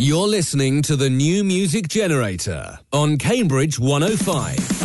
You're listening to the New Music Generator on Cambridge 105.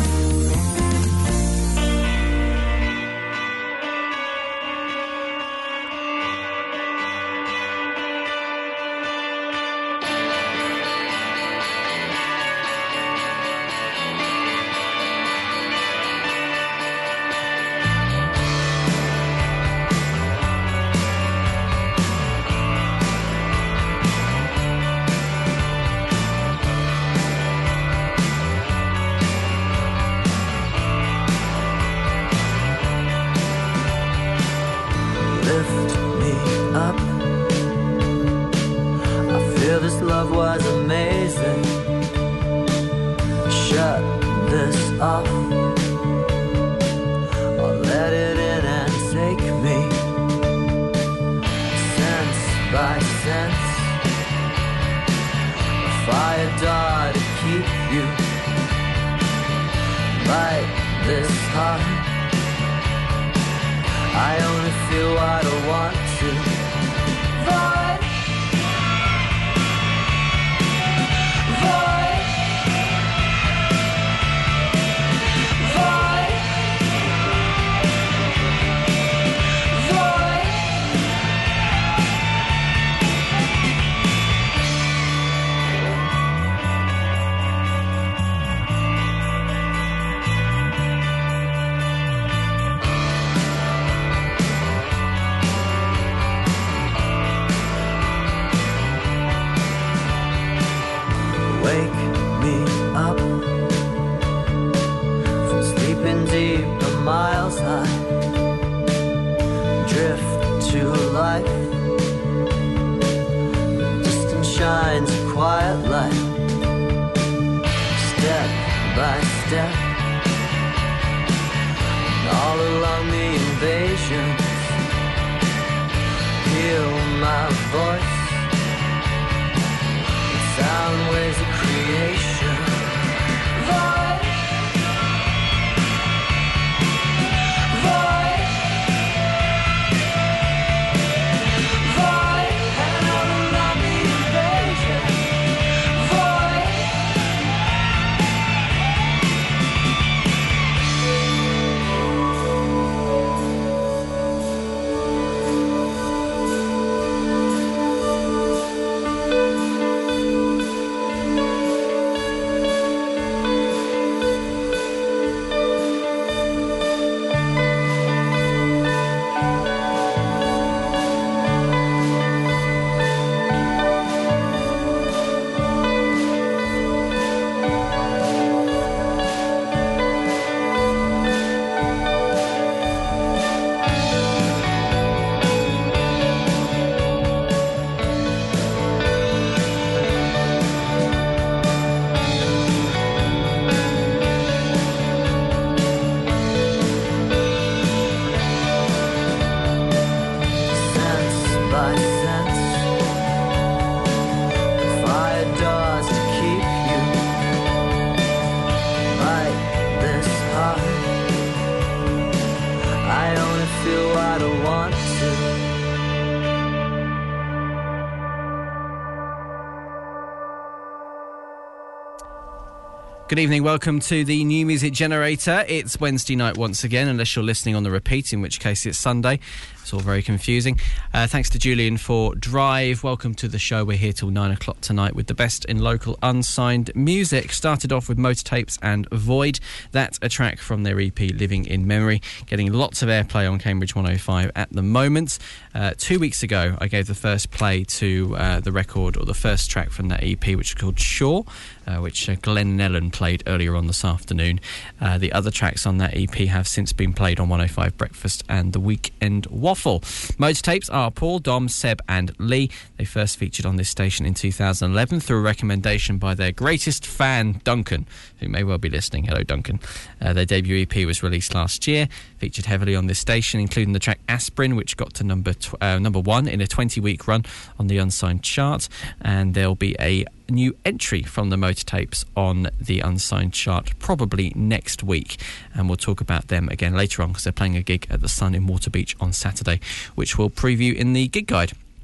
Good evening, welcome to the New Music Generator. It's Wednesday night once again, unless you're listening on the repeat, in which case it's Sunday. It's all very confusing. Thanks to Julian for Drive. Welcome to the show. We're here till 9 o'clock tonight with the best in local unsigned music. Started off with Motor Tapes and Void. That's a track from their EP Living in Memory, getting lots of airplay on Cambridge 105 at the moment. 2 weeks ago, I gave the first play to the record, or the first track from that EP, which is called Shore, which Glenn Nellan played earlier on this afternoon. The other tracks on that EP have since been played on 105 Breakfast and The Weekend Waffle. Motor Tapes are Paul, Dom, Seb and Lee. They first featured on this station in 2011 through a recommendation by their greatest fan, Duncan, who may well be listening. Hello, Duncan. Their debut EP was released last year, featured heavily on this station, including the track Aspirin, which got to number one in a 20-week run on the Unsigned chart. And there'll be a new entry from the Motor Tapes on the Unsigned chart probably next week, and we'll talk about them again later on because they're playing a gig at the Sun in Waterbeach on Saturday, which we'll preview in the gig guide.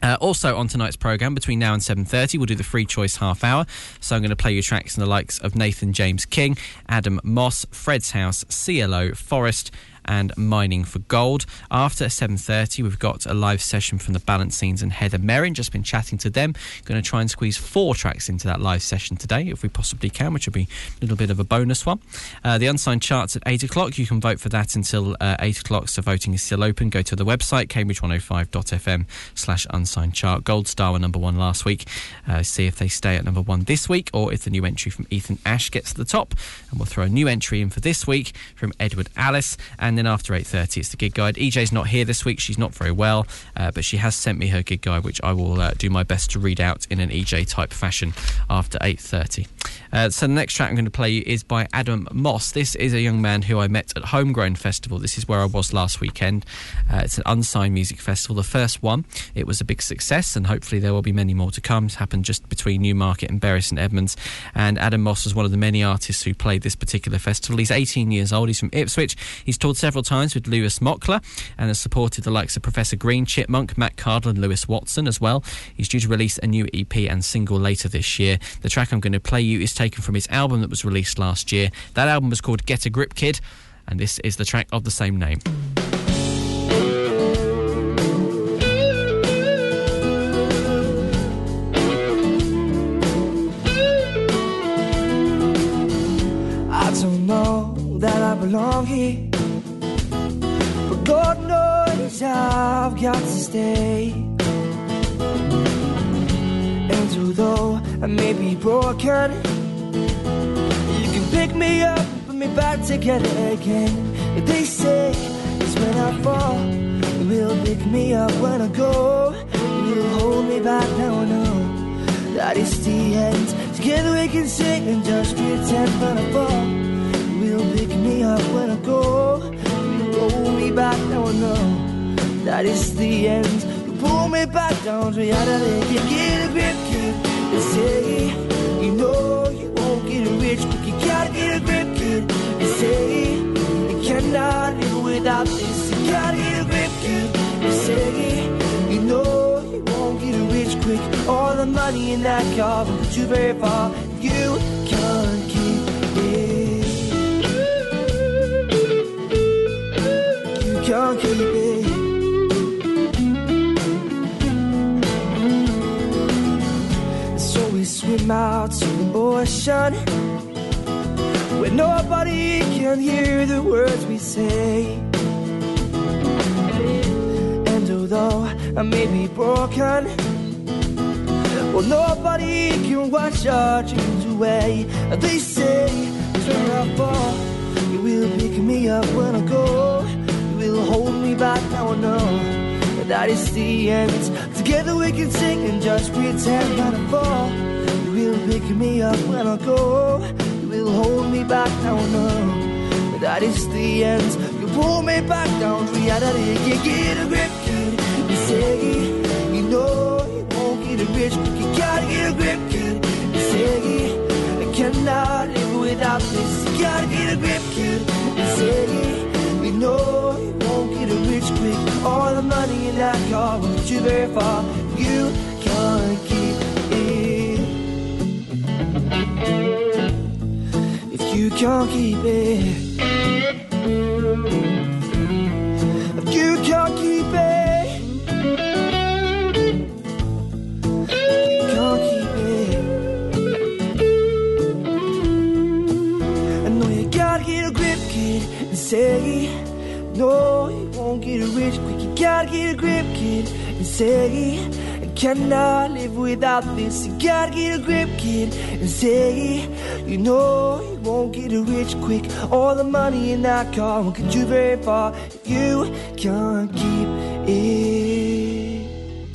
Also on tonight's programme, between now and 7:30, we'll do the free choice half hour. So I'm going to play you tracks from the likes of Nathan James King, Adam Moss, Fred's House, CLO, Forest, and Mining for Gold. After 7:30, we've got a live session from the Balancines and Heather Merrin. Just been chatting to them. Going to try and squeeze 4 tracks into that live session today, if we possibly can, which will be a little bit of a bonus one. The Unsigned Charts at 8 o'clock. You can vote for that until 8 o'clock, so voting is still open. Go to the website, cambridge105.fm/unsigned chart. Gold Star were number 1 last week. See if they stay at number 1 this week, or if the new entry from Ethan Ash gets to the top. And we'll throw a new entry in for this week from Edward Alice. And then after 8:30, it's the gig guide. EJ's not here this week. She's not very well, but she has sent me her gig guide, which I will do my best to read out in an EJ-type fashion after 8:30. So the next track I'm going to play you is by Adam Moss. This is a young man who I met at Homegrown Festival. This is where I was last weekend. It's an unsigned music festival, the first one. It was a big success, and hopefully there will be many more to come. It's happened just between Newmarket and Bury St Edmunds, and Adam Moss was one of the many artists who played this particular festival. He's 18 years old. He's from Ipswich. He's toured several times with Lewis Mockler and has supported the likes of Professor Green, Chipmunk, Matt Cardle and Lewis Watson as well. He's due to release a new EP and single later this year. The track I'm going to play you is taken from his album that was released last year. That album was called Get a Grip Kid, and this is the track of the same name. I don't know that I belong here, but God knows I've got to stay. And although I may be broken, you can pick me up and put me back together again. They say it's when I fall, you will pick me up when I go. You will hold me back, now I know that it's the end. Together we can sing and just pretend when I fall. You will pick me up when I go. You will hold me back, now I know that it's the end. You pull me back down to reality. Get a grip, kid. They say, you know you won't get rich, but you gotta get a grip, kid. They say, you cannot live without this. You gotta get a grip, kid. They say, you know you won't get rich quick. All the money in that car won't get you very far. You can't keep it. You can't keep it. Swim out to the ocean where nobody can hear the words we say. And although I may be broken, well, nobody can wash our dreams away. They say when I fall, you will pick me up when I go. You will hold me back, now I know that is the end. Together we can sing and just pretend when I fall. You will pick me up when I go. You will hold me back, now I know that is the end. You pull me back down to reality. You get a grip, kid. You say, you know you won't get rich, but you gotta get a grip, kid. You say, I cannot live without this. You gotta get a grip, kid. You say, you know you won't get rich quick. All the money in that car won't get you very far. You can't keep it. If you can't keep it, if you can't keep it, you can't keep it. I know you gotta get a grip, kid, and say, no, you won't get rich quick. You gotta get a grip, kid, and say, I cannot live without this. You gotta get a grip, kid, and say, you know you won't get rich quick. All the money in that car won't get you very far. You can't keep it.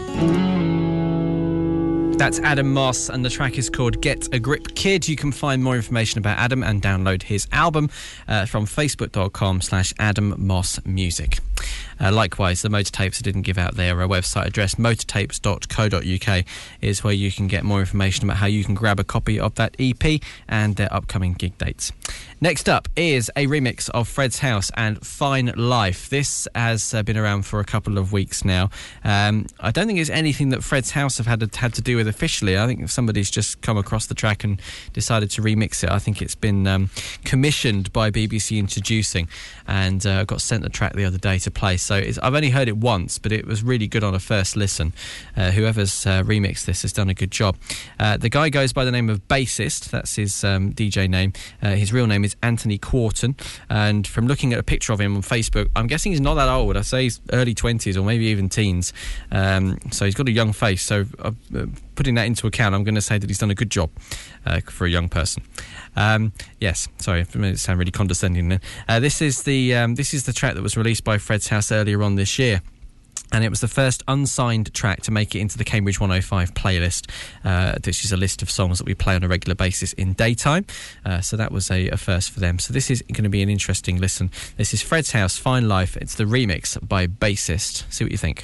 That's Adam Moss, and the track is called Get a Grip Kid. You can find more information about Adam and download his album from facebook.com/Adam Moss Music. Likewise, the Motor Tapes didn't give out their website address. Motortapes.co.uk is where you can get more information about how you can grab a copy of that EP and their upcoming gig dates. Next up is a remix of Fred's House and Fine Life. This has been around for a couple of weeks now. I don't think it's anything that Fred's House have had to do with officially. I think if somebody's just come across the track and decided to remix it, I think it's been commissioned by BBC Introducing, and got sent the track the other day to play. So I've only heard it once, but it was really good on a first listen. Whoever's remixed this has done a good job. The guy goes by the name of Bassist. That's his DJ name. His real name is Anthony Quarton, and from looking at a picture of him on Facebook, I'm guessing he's not that old. I'd say he's early 20s or maybe even teens. So he's got a young face. So putting that into account, I'm going to say that he's done a good job for a young person. Yes, sorry, I made it sound really condescending then. This is the track that was released by Fred's House earlier on this year. And it was the first unsigned track to make it into the Cambridge 105 playlist. This is a list of songs that we play on a regular basis in daytime. So that was a first for them. So this is going to be an interesting listen. This is Fred's House, Fine Life. It's the remix by Bassist. See what you think.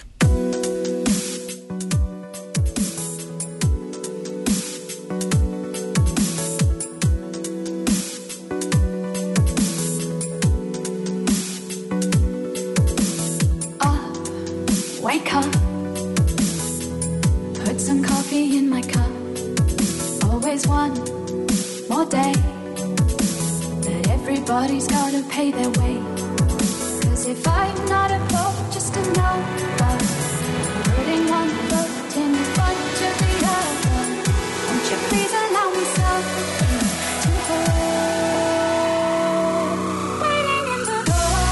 Wake up, put some coffee in my cup. Always one more day that everybody's gotta pay their way. 'Cause if I'm not a boat, just a number, putting one foot in front of the other. Won't you please allow me something to hold? Waiting in the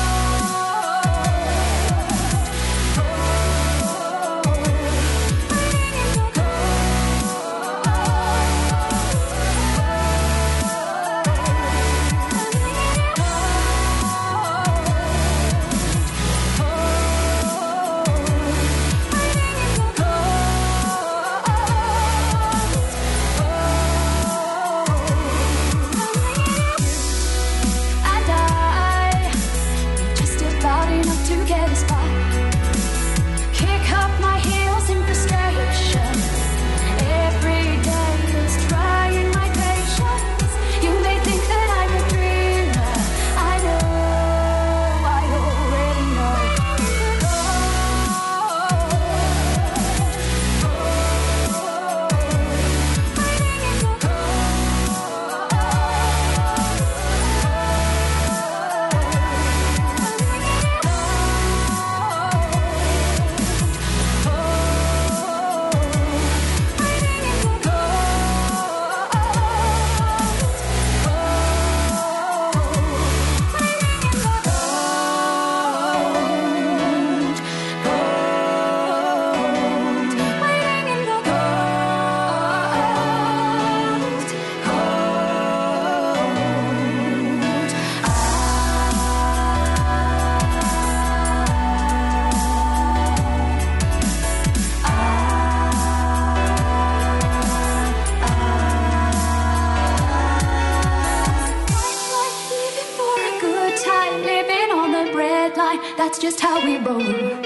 that's just how we roll.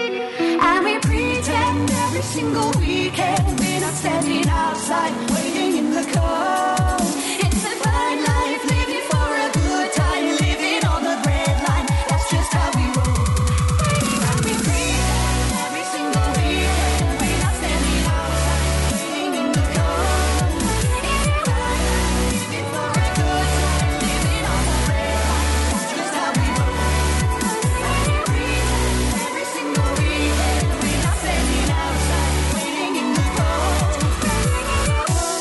And we pretend every single weekend we're not standing outside waiting in the cold. It's a fine life, living for a good time, living on the bread line. That's just how we roll. And we pretend every single weekend we're not standing outside waiting in the cold. It's a fine life, living for a good time, living on the bread line. That's just how we roll. Every single weekend we're not standing outside waiting in the cold.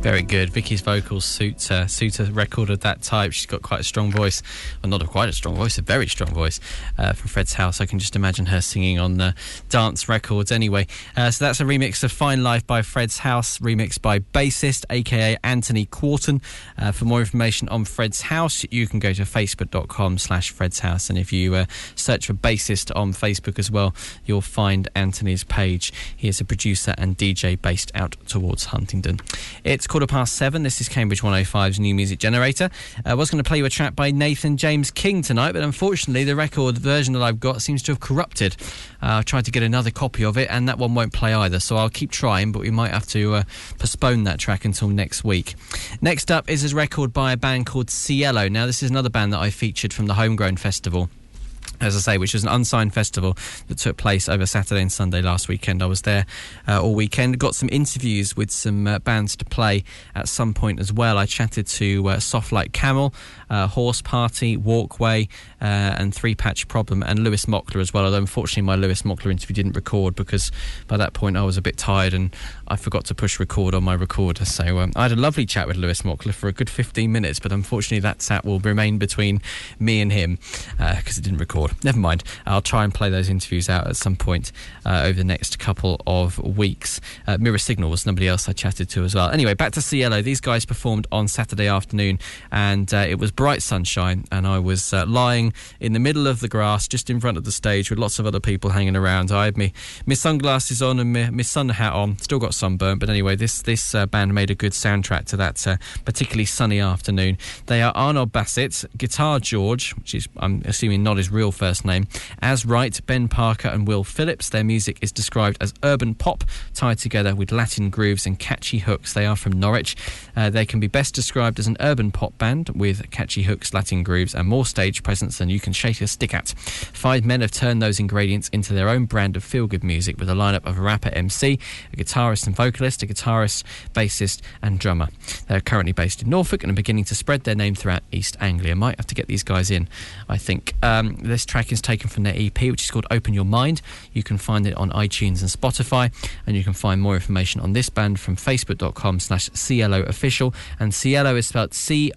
Very good. Vicky's vocals suit a record of that type. She's got quite a strong voice. Well, not quite a strong voice, a very strong voice from Fred's House. I can just imagine her singing on dance records anyway. So that's a remix of Fine Life by Fred's House, remixed by bassist, a.k.a. Anthony Quarton. For more information on Fred's House, you can go to facebook.com/Fred's House. And if you search for bassist on Facebook as well, you'll find Anthony's page. He is a producer and DJ based out towards Huntingdon. It's 7:15. This is Cambridge 105's New Music Generator. I was going to play you a track by Nathan James King tonight, but unfortunately the record version that I've got seems to have corrupted. I tried to get another copy of it, and that one won't play either, so I'll keep trying, but we might have to postpone that track until next week. Next up is a record by a band called Cielo. Now, this is another band that I featured from the Homegrown Festival, as I say, which was an unsigned festival that took place over Saturday and Sunday last weekend. I was there all weekend. Got some interviews with some bands to play at some point as well. I chatted to Soft Like Camel, Horse Party, Walkway, and Three Patch Problem, and Lewis Mockler as well, although unfortunately my Lewis Mockler interview didn't record because by that point I was a bit tired and I forgot to push record on my recorder. So I had a lovely chat with Lewis Mockler for a good 15 minutes, but unfortunately that chat will remain between me and him because it didn't record. Never mind, I'll try and play those interviews out at some point over the next couple of weeks. Mirror Signal was somebody else I chatted to as well. Anyway, back to Cielo. These guys performed on Saturday afternoon, and it was bright sunshine, and I was lying in the middle of the grass just in front of the stage with lots of other people hanging around. I had my sunglasses on and my sun hat on. Still got sunburnt, but anyway, this band made a good soundtrack to that particularly sunny afternoon. They are Arnold Bassett, Guitar George, which is, I'm assuming, not his real first name, Az Wright, Ben Parker and Will Phillips. Their music is described as urban pop tied together with Latin grooves and catchy hooks. They are from Norwich. They can be best described as an urban pop band with catchy hooks, Latin grooves and more stage presence than you can shake a stick at. Five men have turned those ingredients into their own brand of feel-good music with a lineup of a rapper MC, a guitarist and vocalist, a guitarist, bassist and drummer. They're currently based in Norfolk and are beginning to spread their name throughout East Anglia. Might have to get these guys in, I think. This track is taken from their EP, which is called Open Your Mind. You can find it on iTunes and Spotify, and you can find more information on this band from facebook.com/Cielo Official, and Cielo is spelled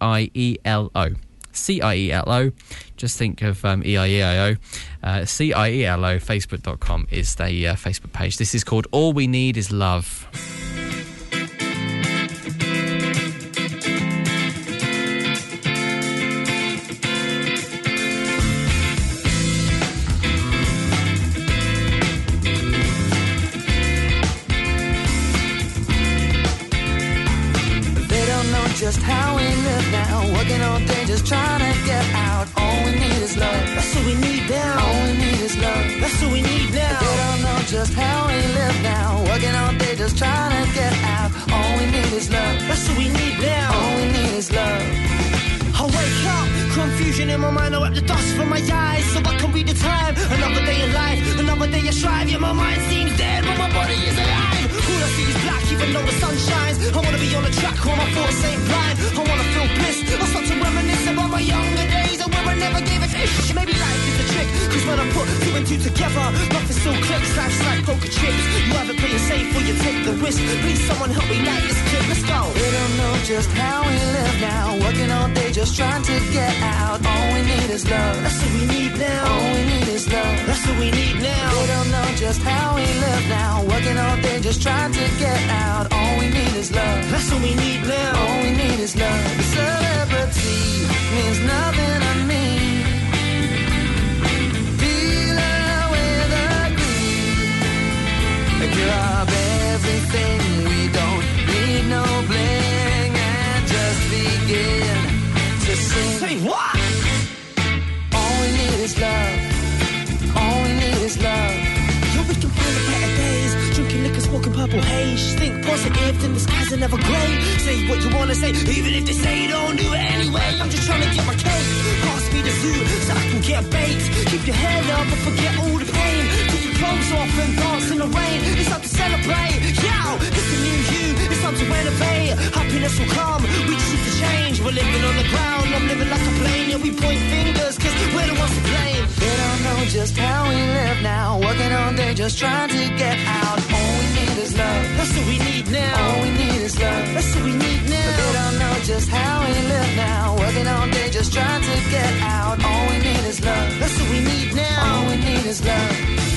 C-I-E-L-O. C-I-E-L-O. Just think of E-I-E-I-O. C-I-E-L-O. Facebook.com is the Facebook page. This is called All We Need Is Love. Just how we live now, working all day just trying to get out. All we need is love, that's what we need now. All we need is love, that's what we need now. They don't know just how we live now, working all day just trying to get out. All we need is love, that's what we need now. All we need is love. I wake up, confusion in my mind, I wipe the dust from my eyes so I can read the time. Another day in life, another day I strive. Yeah, my mind seems dead, but my body is alive. All I see is black, even though the sun shines. I wanna be on the track, all my thoughts ain't blind. I wanna feel bliss, I start to reminisce about my younger days, and where I never gave a fish. Maybe life is a trick, cause when I put two and two together, nothing still clicks. Life's like poker chips, you either play it safe or you take the risk. Please someone help me light this clip, let's go. They don't know just how we live now, working all day just trying to get out. All we need is love, that's what we need now. All we need is love, that's what we need now. They don't know just how we live now, working all day just trying to get out. All we need is love, that's what we need now. All we need is love. Celebrity means nothing to me. Dealer with a greed, grab everything we don't need, no bling, and just begin to sing. Say what? All we need is love. All we need is love. Yo, we can find the better days, drinking liquor, smoking purple haze. Think positive, then the skies are never grey. Say what you wanna say, even if they say don't do it anyway. I'm just trying to get my cake, pass me the zoo so I can get baked. Keep your head up and forget all the pain. Take your clothes off and dance in the rain. It's time to celebrate, yo, it's the new you. It's time to renovate, happiness will come. We just need to change, we're living on the ground. I'm living like a plane, yeah, we point fingers cause we're the ones to blame. They don't know just how we live now, working all day just trying to get out. All we need is love, that's what we need now. All we need is love, that's what we need just trying to get out. All we need is love. That's what we need now. All we need is love.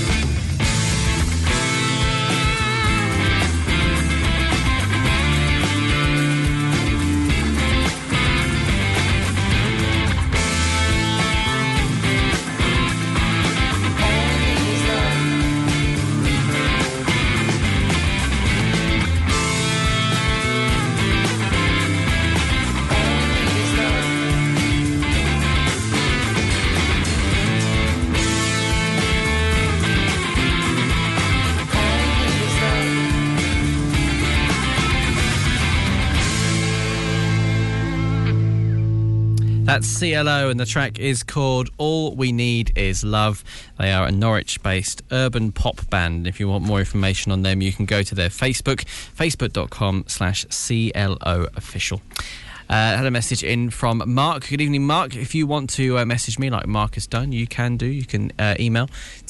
That's CLO, and the track is called All We Need Is Love. They are a Norwich-based urban pop band. If you want more information on them, you can go to their Facebook, facebook.com/CLO official. I had a message in from Mark. Good evening, Mark. If you want to message me like Mark has done, you can do. You can email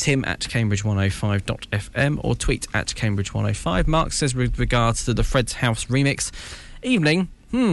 tim@cambridge105.fm or tweet @cambridge105. Mark says, with regards to the Fred's House remix, evening,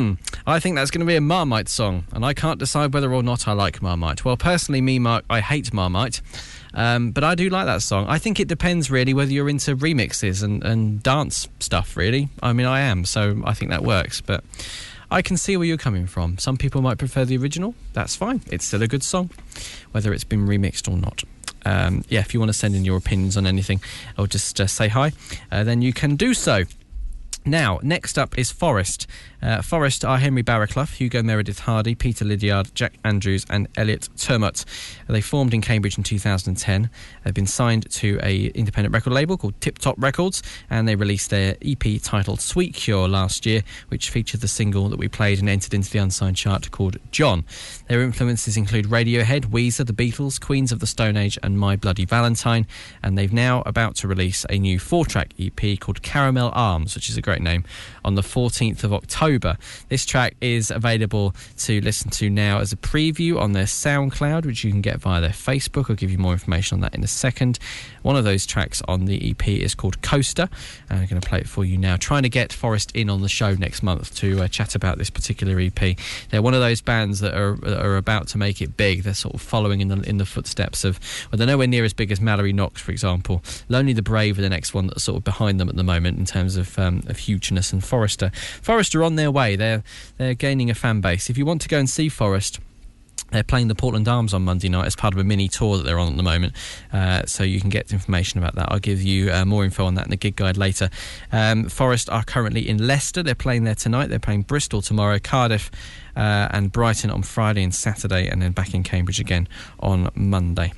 I think that's going to be a Marmite song, and I can't decide whether or not I like Marmite. Well, personally, me, Mark, I hate Marmite, but I do like that song. I think it depends, really, whether you're into remixes and dance stuff, really. I mean, I am, so I think that works, but I can see where you're coming from. Some people might prefer the original. That's fine. It's still a good song, whether it's been remixed or not. If you want to send in your opinions on anything or just say hi, then you can do so. Now, next up is Forest. Forest are Henry Barraclough, Hugo Meredith Hardy, Peter Lydiard, Jack Andrews and Elliot Termott. They formed in Cambridge in 2010. They've been signed to an independent record label called Tip Top Records, and they released their EP titled Sweet Cure last year, which featured the single that we played and entered into the unsigned chart called John. Their influences include Radiohead, Weezer, The Beatles, Queens of the Stone Age and My Bloody Valentine, and they've now about to release a new 4-track EP called Caramel Arms, which is a great name, on the 14th of October. This track is available to listen to now as a preview on their SoundCloud, which you can get via their Facebook. I'll give you more information on that in a second. One of those tracks on the EP is called Coaster, and I'm going to play it for you now. Trying to get Forest in on the show next month to chat about this particular EP. They're one of those bands that are about to make it big. They're sort of following in the footsteps of, well, they're nowhere near as big as Mallory Knox, for example. Lonely the Brave are the next one that's sort of behind them at the moment in terms of hugeness, and Forester are on their way. They're gaining a fan base. If you want to go and see Forest, they're playing the Portland Arms on Monday night as part of a mini tour that they're on at the moment, so you can get information about that. I'll give you more info on that in the gig guide later. Forest are currently in Leicester. They're playing there tonight. They're playing Bristol tomorrow, Cardiff and Brighton on Friday and Saturday, and then back in Cambridge again on Monday.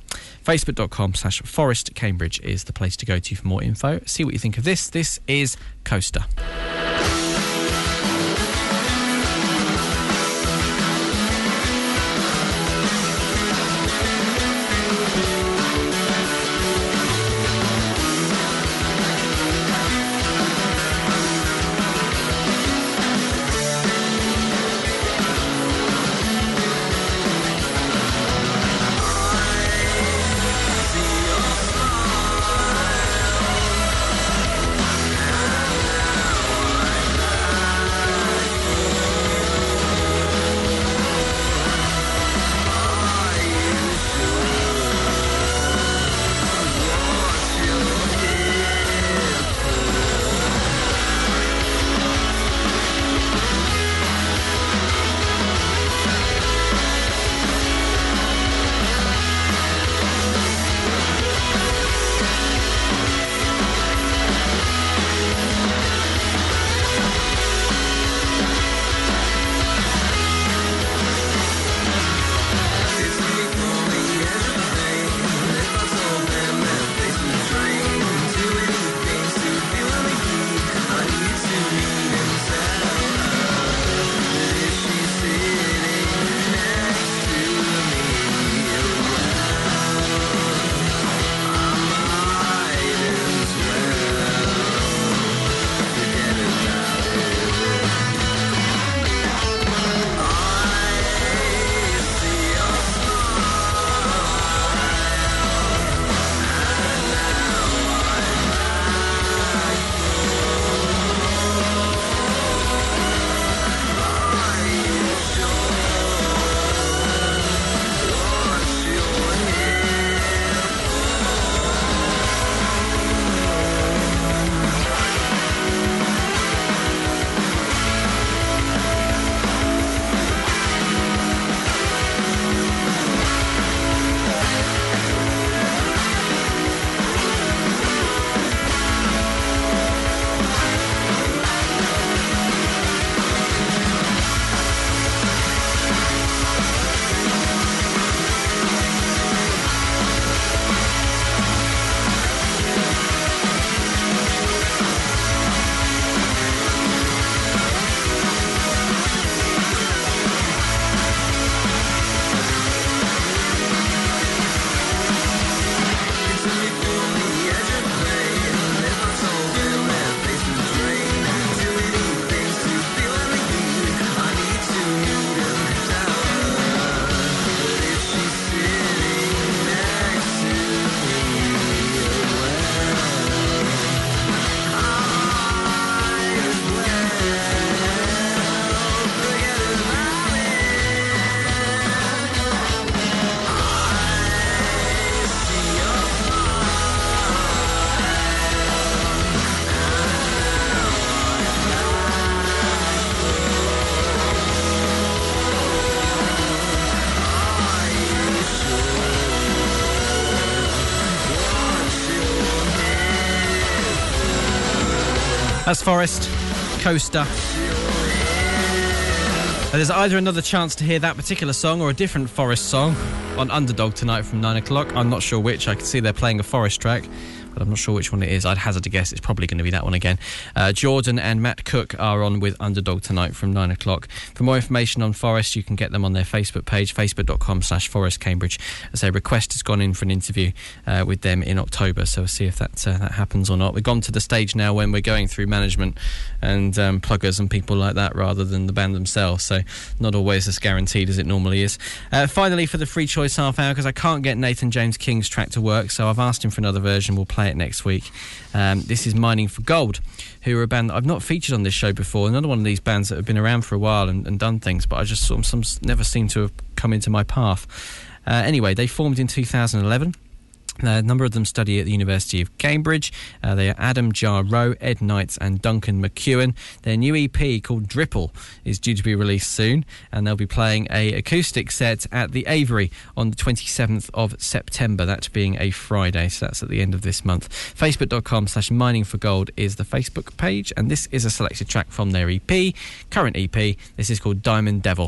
Facebook.com/Forest Cambridge is the place to go to for more info. See what you think of this. This is Coaster. I That's Forest, Coaster. There's either another chance to hear that particular song or a different Forest song on Underdog tonight from 9 o'clock. I'm not sure which. I can see they're playing a Forest track, but I'm not sure which one it is. I'd hazard a guess it's probably going to be that one again. Jordan and Matt Cook are on with Underdog tonight from 9 o'clock. For more information on Forest, you can get them on their Facebook page, facebook.com/Forest Cambridge. As a request has gone in for an interview with them in October, so we'll see if that happens or not. We've gone to the stage now when we're going through management and pluggers and people like that rather than the band themselves, so not always as guaranteed as it normally is. Finally, for the free choice half hour, because I can't get Nathan James King's track to work, so I've asked him for another version. We'll play it next week. This is Mining for Gold, who are a band that I've not featured on this show before. Another one of these bands that have been around for a while and done things, but I just sort of some never seem to have come into my path. Anyway, they formed in 2011. A number of them study at the University of Cambridge. They are Adam Jar Rowe, Ed Knights and Duncan McEwen. Their new EP called Dripple is due to be released soon, and they'll be playing a acoustic set at the Avery on the 27th of September, that being a Friday, so that's at the end of this month. Facebook.com/miningforgold is the Facebook page, and this is a selected track from their EP, current EP. This is called Diamond Devil.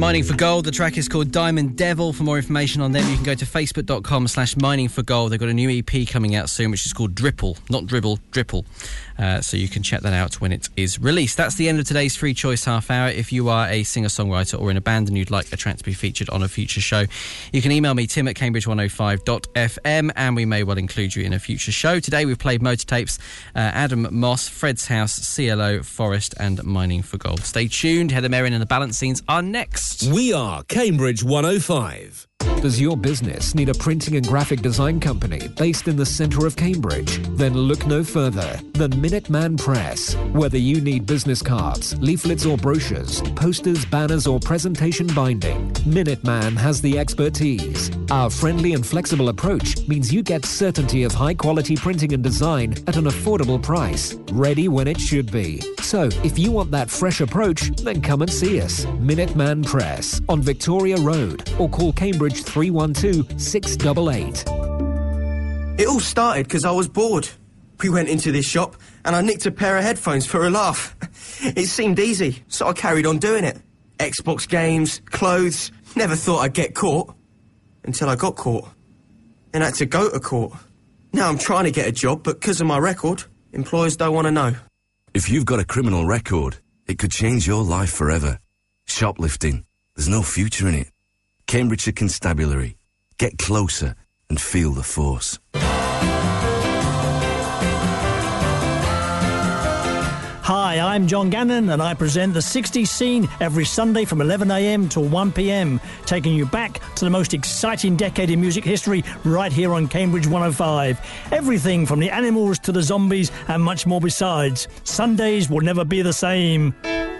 Mining for Gold. The track is called Diamond Devil. For more information on them, you can go to facebook.com/miningforgold. They've got a new EP coming out soon, which is called Dripple. Not Dribble, Dripple. So you can check that out when it is released. That's the end of today's Free Choice Half Hour. If you are a singer-songwriter or in a band and you'd like a track to be featured on a future show, you can email me, tim@cambridge105.fm, and we may well include you in a future show. Today we've played Motor Tapes, Adam Moss, Fred's House, CLO, Forest, and Mining for Gold. Stay tuned. Heather Merrin and the Balance Scenes are next. We are Cambridge 105. Does your business need a printing and graphic design company based in the centre of Cambridge? Then look no further than Minuteman Press. Whether you need business cards, leaflets or brochures, posters, banners or presentation binding, Minuteman has the expertise. Our friendly and flexible approach means you get certainty of high quality printing and design at an affordable price, ready when it should be. So if you want that fresh approach, then come and see us. Minuteman Press on Victoria Road, or call Cambridge 312-688. It all started because I was bored. We went into this shop and I nicked a pair of headphones for a laugh. It seemed easy, so I carried on doing it. Xbox games, clothes, never thought I'd get caught. Until I got caught. Then I had to go to court. Now I'm trying to get a job, but because of my record, employers don't want to know. If you've got a criminal record, it could change your life forever. Shoplifting, there's no future in it. Cambridgeshire Constabulary. Get closer and feel the force. Hi, I'm John Gannon and I present the 60s Scene every Sunday from 11 a.m. till 1 p.m, taking you back to the most exciting decade in music history right here on Cambridge 105. Everything from the Animals to the Zombies and much more besides. Sundays will never be the same.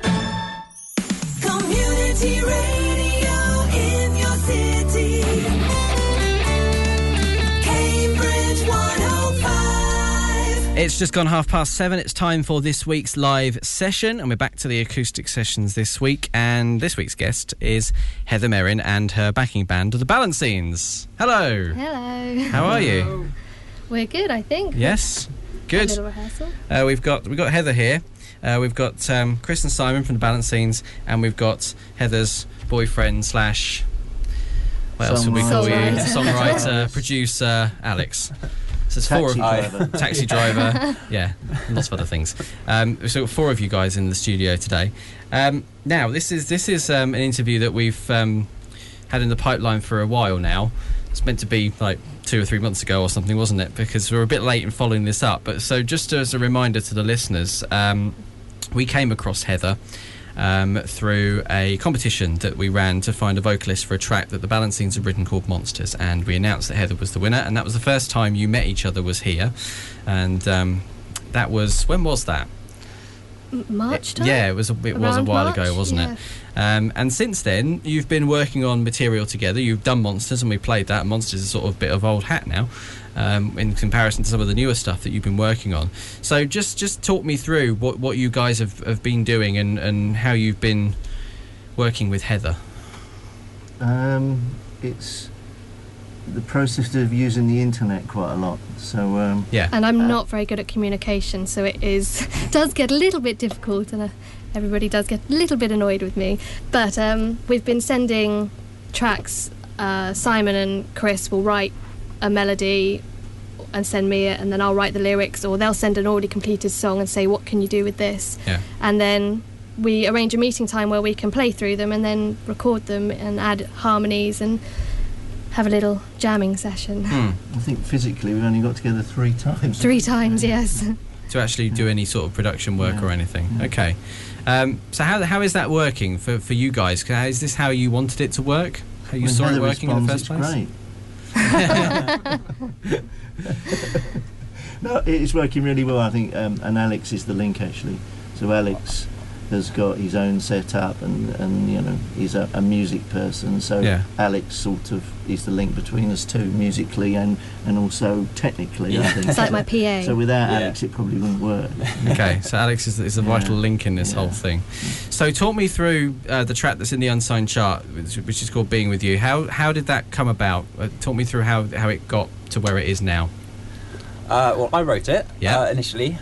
Community Radio in your city. Cambridge 105. It's just gone 7:30. It's time for this week's live session, and we're back to the acoustic sessions this week. And this week's guest is Heather Merrin and her backing band, the Balance Scenes. Hello. Hello. How are you? We're good, I think. Yes. Good. A little rehearsal. We've got Heather here. We've got Chris and Simon from the Balance Scenes, and we've got Heather's boyfriend / what else would we call you? Songwriter, producer, Alex. So it's four of taxi driver, yeah, lots of other things. So four of you guys in the studio today. Now this is an interview that we've had in the pipeline for a while now. It's meant to be like 2 or 3 months ago or something, wasn't it? Because we're a bit late in following this up. But so just as a reminder to the listeners, we came across Heather through a competition that we ran to find a vocalist for a track that the Balance Scenes had written called Monsters, and we announced that Heather was the winner, and that was the first time you met each other was here, and that was, when was that? March time? Yeah, it was a while March, ago, wasn't it? And since then, you've been working on material together. You've done Monsters, and we played that. Monsters is sort of a bit of old hat now, in comparison to some of the newer stuff that you've been working on. So just talk me through what you guys have been doing and how you've been working with Heather. It's the process of using the internet quite a lot. So yeah. And I'm not very good at communication, so it does get a little bit difficult, and everybody does get a little bit annoyed with me. But we've been sending tracks. Simon and Chris will write a melody and send me it, and then I'll write the lyrics, or they'll send an already completed song and say, what can you do with this? Yeah. And then we arrange a meeting time where we can play through them and then record them and add harmonies and have a little jamming session. I think physically we've only got together 3 times. 3 times, yes. To actually do any sort of production work or anything. Yeah. Okay. So how is that working for you guys? Is this how you wanted it to work? How you saw it working in the first place? Great. No, it's working really well, I think, and Alex is the link actually. So Alex has got his own setup, and you know, he's a music person, so yeah. Alex sort of is the link between us two, musically and also technically. Yeah. I think. It's like my PA. So without Alex it probably wouldn't work. Okay, so Alex is a vital link in this whole thing. So talk me through the track that's in the unsigned chart, which is called Being With You. How did that come about? Talk me through how it got to where it is now. Well, I wrote it initially.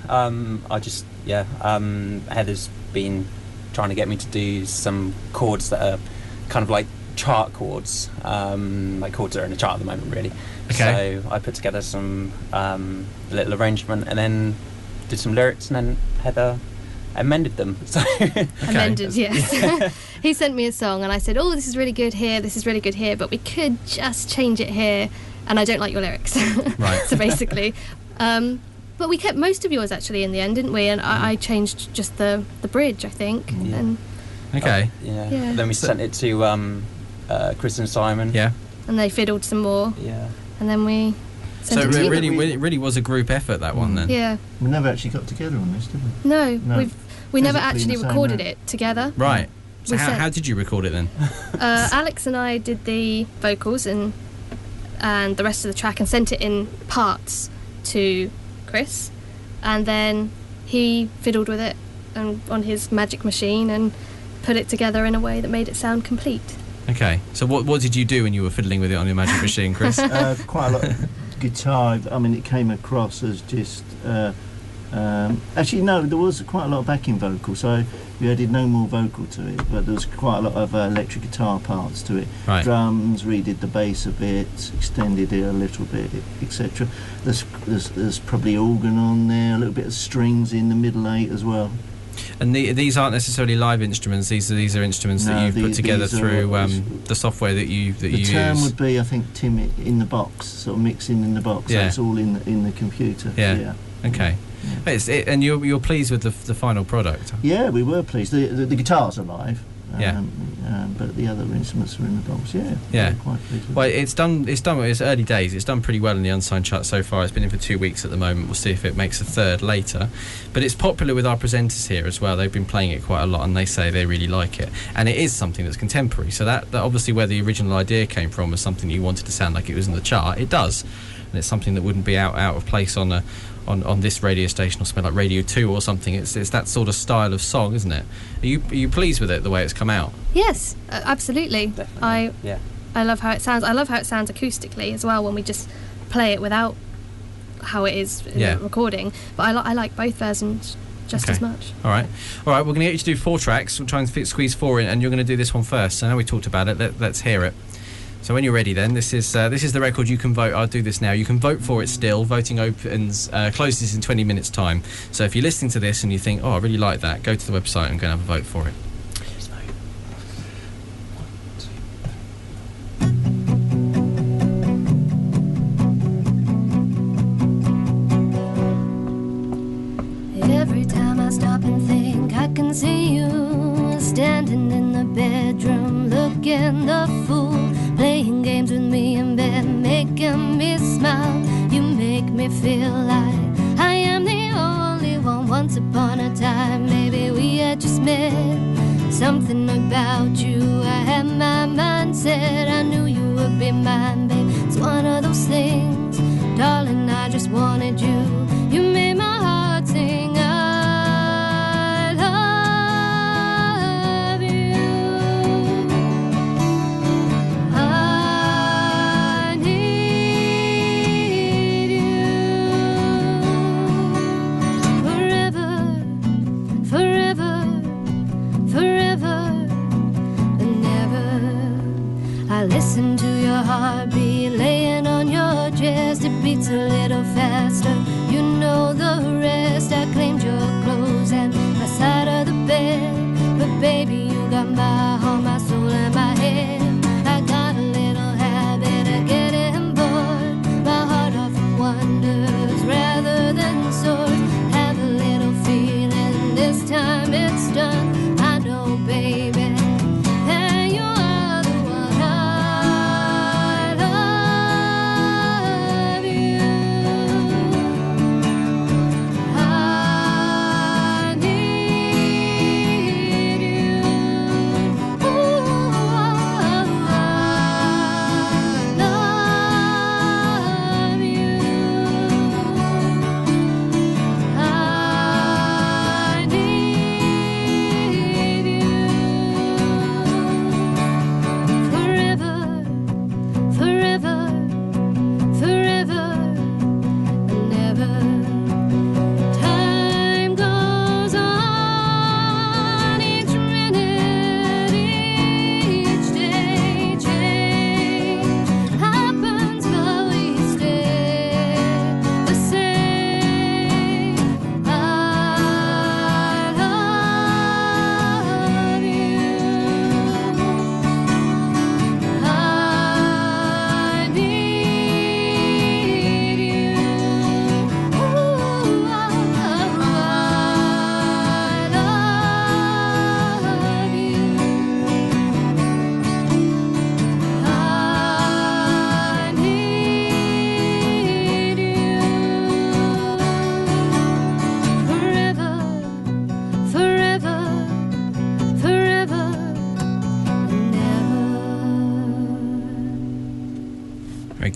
Heather's been trying to get me to do some chords that are kind of like chart chords, like chords that are in the chart at the moment, really. Okay. So I put together some little arrangement and then did some lyrics, and then Heather amended them. So amended, yes. He sent me a song and I said, oh, this is really good here, this is really good here, but we could just change it here, and I don't like your lyrics. Right. So basically, but we kept most of yours actually in the end, didn't we? And I changed just the bridge, I think. Yeah. And Okay. Yeah. Then we sent it to Chris and Simon. Yeah. and they fiddled some more. Yeah. And then we sent So it to it you. really was a group effort, that one, then. Yeah. We never actually got together on this, did we? No, we never Physically in actually the same recorded room. it together. Right. So We how sent- did you record it then? Alex and I did the vocals and the rest of the track and sent it in parts to Chris, and then he fiddled with it and on his magic machine and put it together in a way that made it sound complete. Okay. So what did you do when you were fiddling with it on your magic machine, Chris? Quite a lot of guitar. I mean, it came across as just... actually, no, there was quite a lot of backing vocals, so we added no more vocal to it, but there was quite a lot of electric guitar parts to it. Right. Drums, redid the bass a bit, extended it a little bit, etc. There's probably organ on there, a little bit of strings in the middle eight as well. And these aren't necessarily live instruments. These are instruments that you've put together through the software that you The term use. would be, I think, Tim, in the box, sort of mixing in the box. Yeah. So it's all in the computer. Yeah. Okay. And you're pleased with the final product? Yeah, we were pleased. The guitars are live. Yeah. But the other instruments are in the box. Yeah. Yeah. We were quite pleased with Well, it. it's early days. It's done pretty well in the Unsigned chart so far. It's been in for 2 weeks at the moment. We'll see if it makes a third later. But it's popular with our presenters here as well. They've been playing it quite a lot, and they say they really like it. And it is something that's contemporary. So that obviously where the original idea came from was something you wanted to sound like it was in the chart. It does, and it's something that wouldn't be out of place on this radio station or something like Radio 2 or something. It's that sort of style of song, isn't it? Are you pleased with it, the way it's come out? Yes, absolutely. Definitely. I love how it sounds. I love how it sounds acoustically as well when we just play it without how it is in the recording. But I like both versions just as much. All right. We're going to get you to do 4 tracks. We'll try and squeeze 4 in, and you're going to do this one first. I know we talked about it. Let's hear it. So when you're ready, then this is the record. You can vote. I'll do this now. You can vote for it still. Voting opens closes in 20 minutes time. So if you're listening to this and you think, oh, I really like that, go to the website and go and have a vote for it. Every time I stop and think, I can see you standing in the bedroom, looking the fool, playing games with me in bed, making me smile. You make me feel like I am the only one. Once upon a time, maybe we had just met. Something about you, I had my mind set. I knew you would be mine, babe. It's one of those things, darling, I just wanted you. You made my heart sing. I love you. I need you forever, forever, forever and ever. I listen to your heartbeat laying on your chest. It beats a little faster. You know the rest. I claimed your clothes and my side of the bed, but baby, you got my heart, my soul, and my head. I got a little habit of getting bored. My heart often wanders rather than soars. Have a little feeling this time it's done. I know, baby, that you are the one. I love you.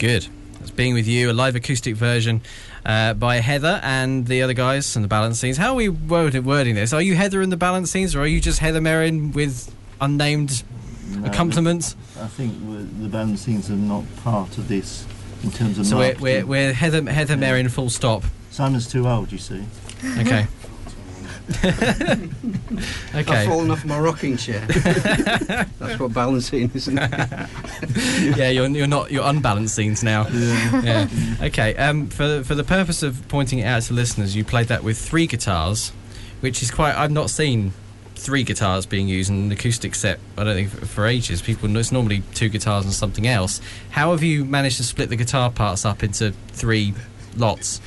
good. It's Being With You, a live acoustic version by Heather and the other guys and the Balancines. How are we wording this? Are you Heather and the Balancines, or are you just Heather Merrin with unnamed accompaniments? I think the Balancines are not part of this in terms of so marketing. we're Heather Merrin, full stop. Simon's too old, you see. Okay. Okay. I've fallen off my rocking chair. That's what balancing is, isn't it? Yeah, you're unbalancing now. Yeah. Okay. For the purpose of pointing it out to listeners, you played that with 3 guitars, which is quite. I've not seen 3 guitars being used in an acoustic set. I don't think for ages. It's normally 2 guitars and something else. How have you managed to split the guitar parts up into 3 lots?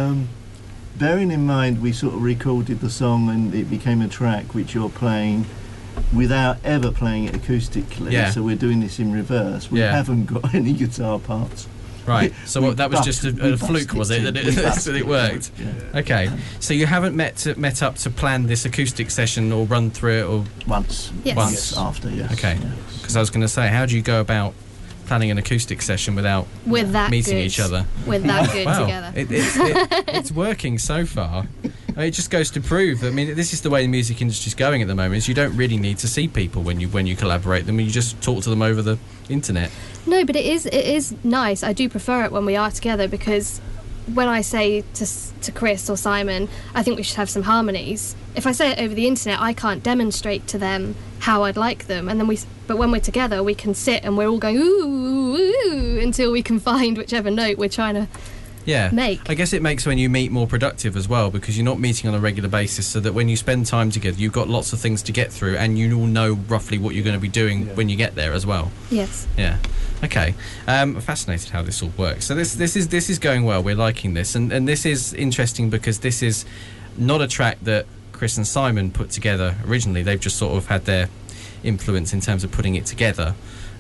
Bearing in mind we sort of recorded the song and it became a track which you're playing without ever playing it acoustically, so we're doing this in reverse. We haven't got any guitar parts. Right, so that was just a fluke, was it, that it worked? Yeah. Okay, so you haven't met up to plan this acoustic session or run through it? Or once. Yes. Once after, yes. Okay, because I was going to say, how do you go about planning an acoustic session without meeting each other? With that good wow. together. It's working so far. I mean, it just goes to prove. I mean, this is the way the music industry's going at the moment. Is you don't really need to see people when you collaborate them. You just talk to them over the internet. No, but it is nice. I do prefer it when we are together, because when I say to Chris or Simon, I think we should have some harmonies. If I say it over the internet, I can't demonstrate to them how I'd like them. And then but when we're together, we can sit and we're all going ooh, ooh until we can find whichever note we're trying to make. I guess it makes when you meet more productive as well, because you're not meeting on a regular basis, so that when you spend time together, you've got lots of things to get through, and you all know roughly what you're going to be doing when you get there as well. Yes. Yeah. Okay. Fascinated how this all works. So this is going well. We're liking this, and this is interesting because this is not a track that Chris and Simon put together originally. They've just sort of had their influence in terms of putting it together.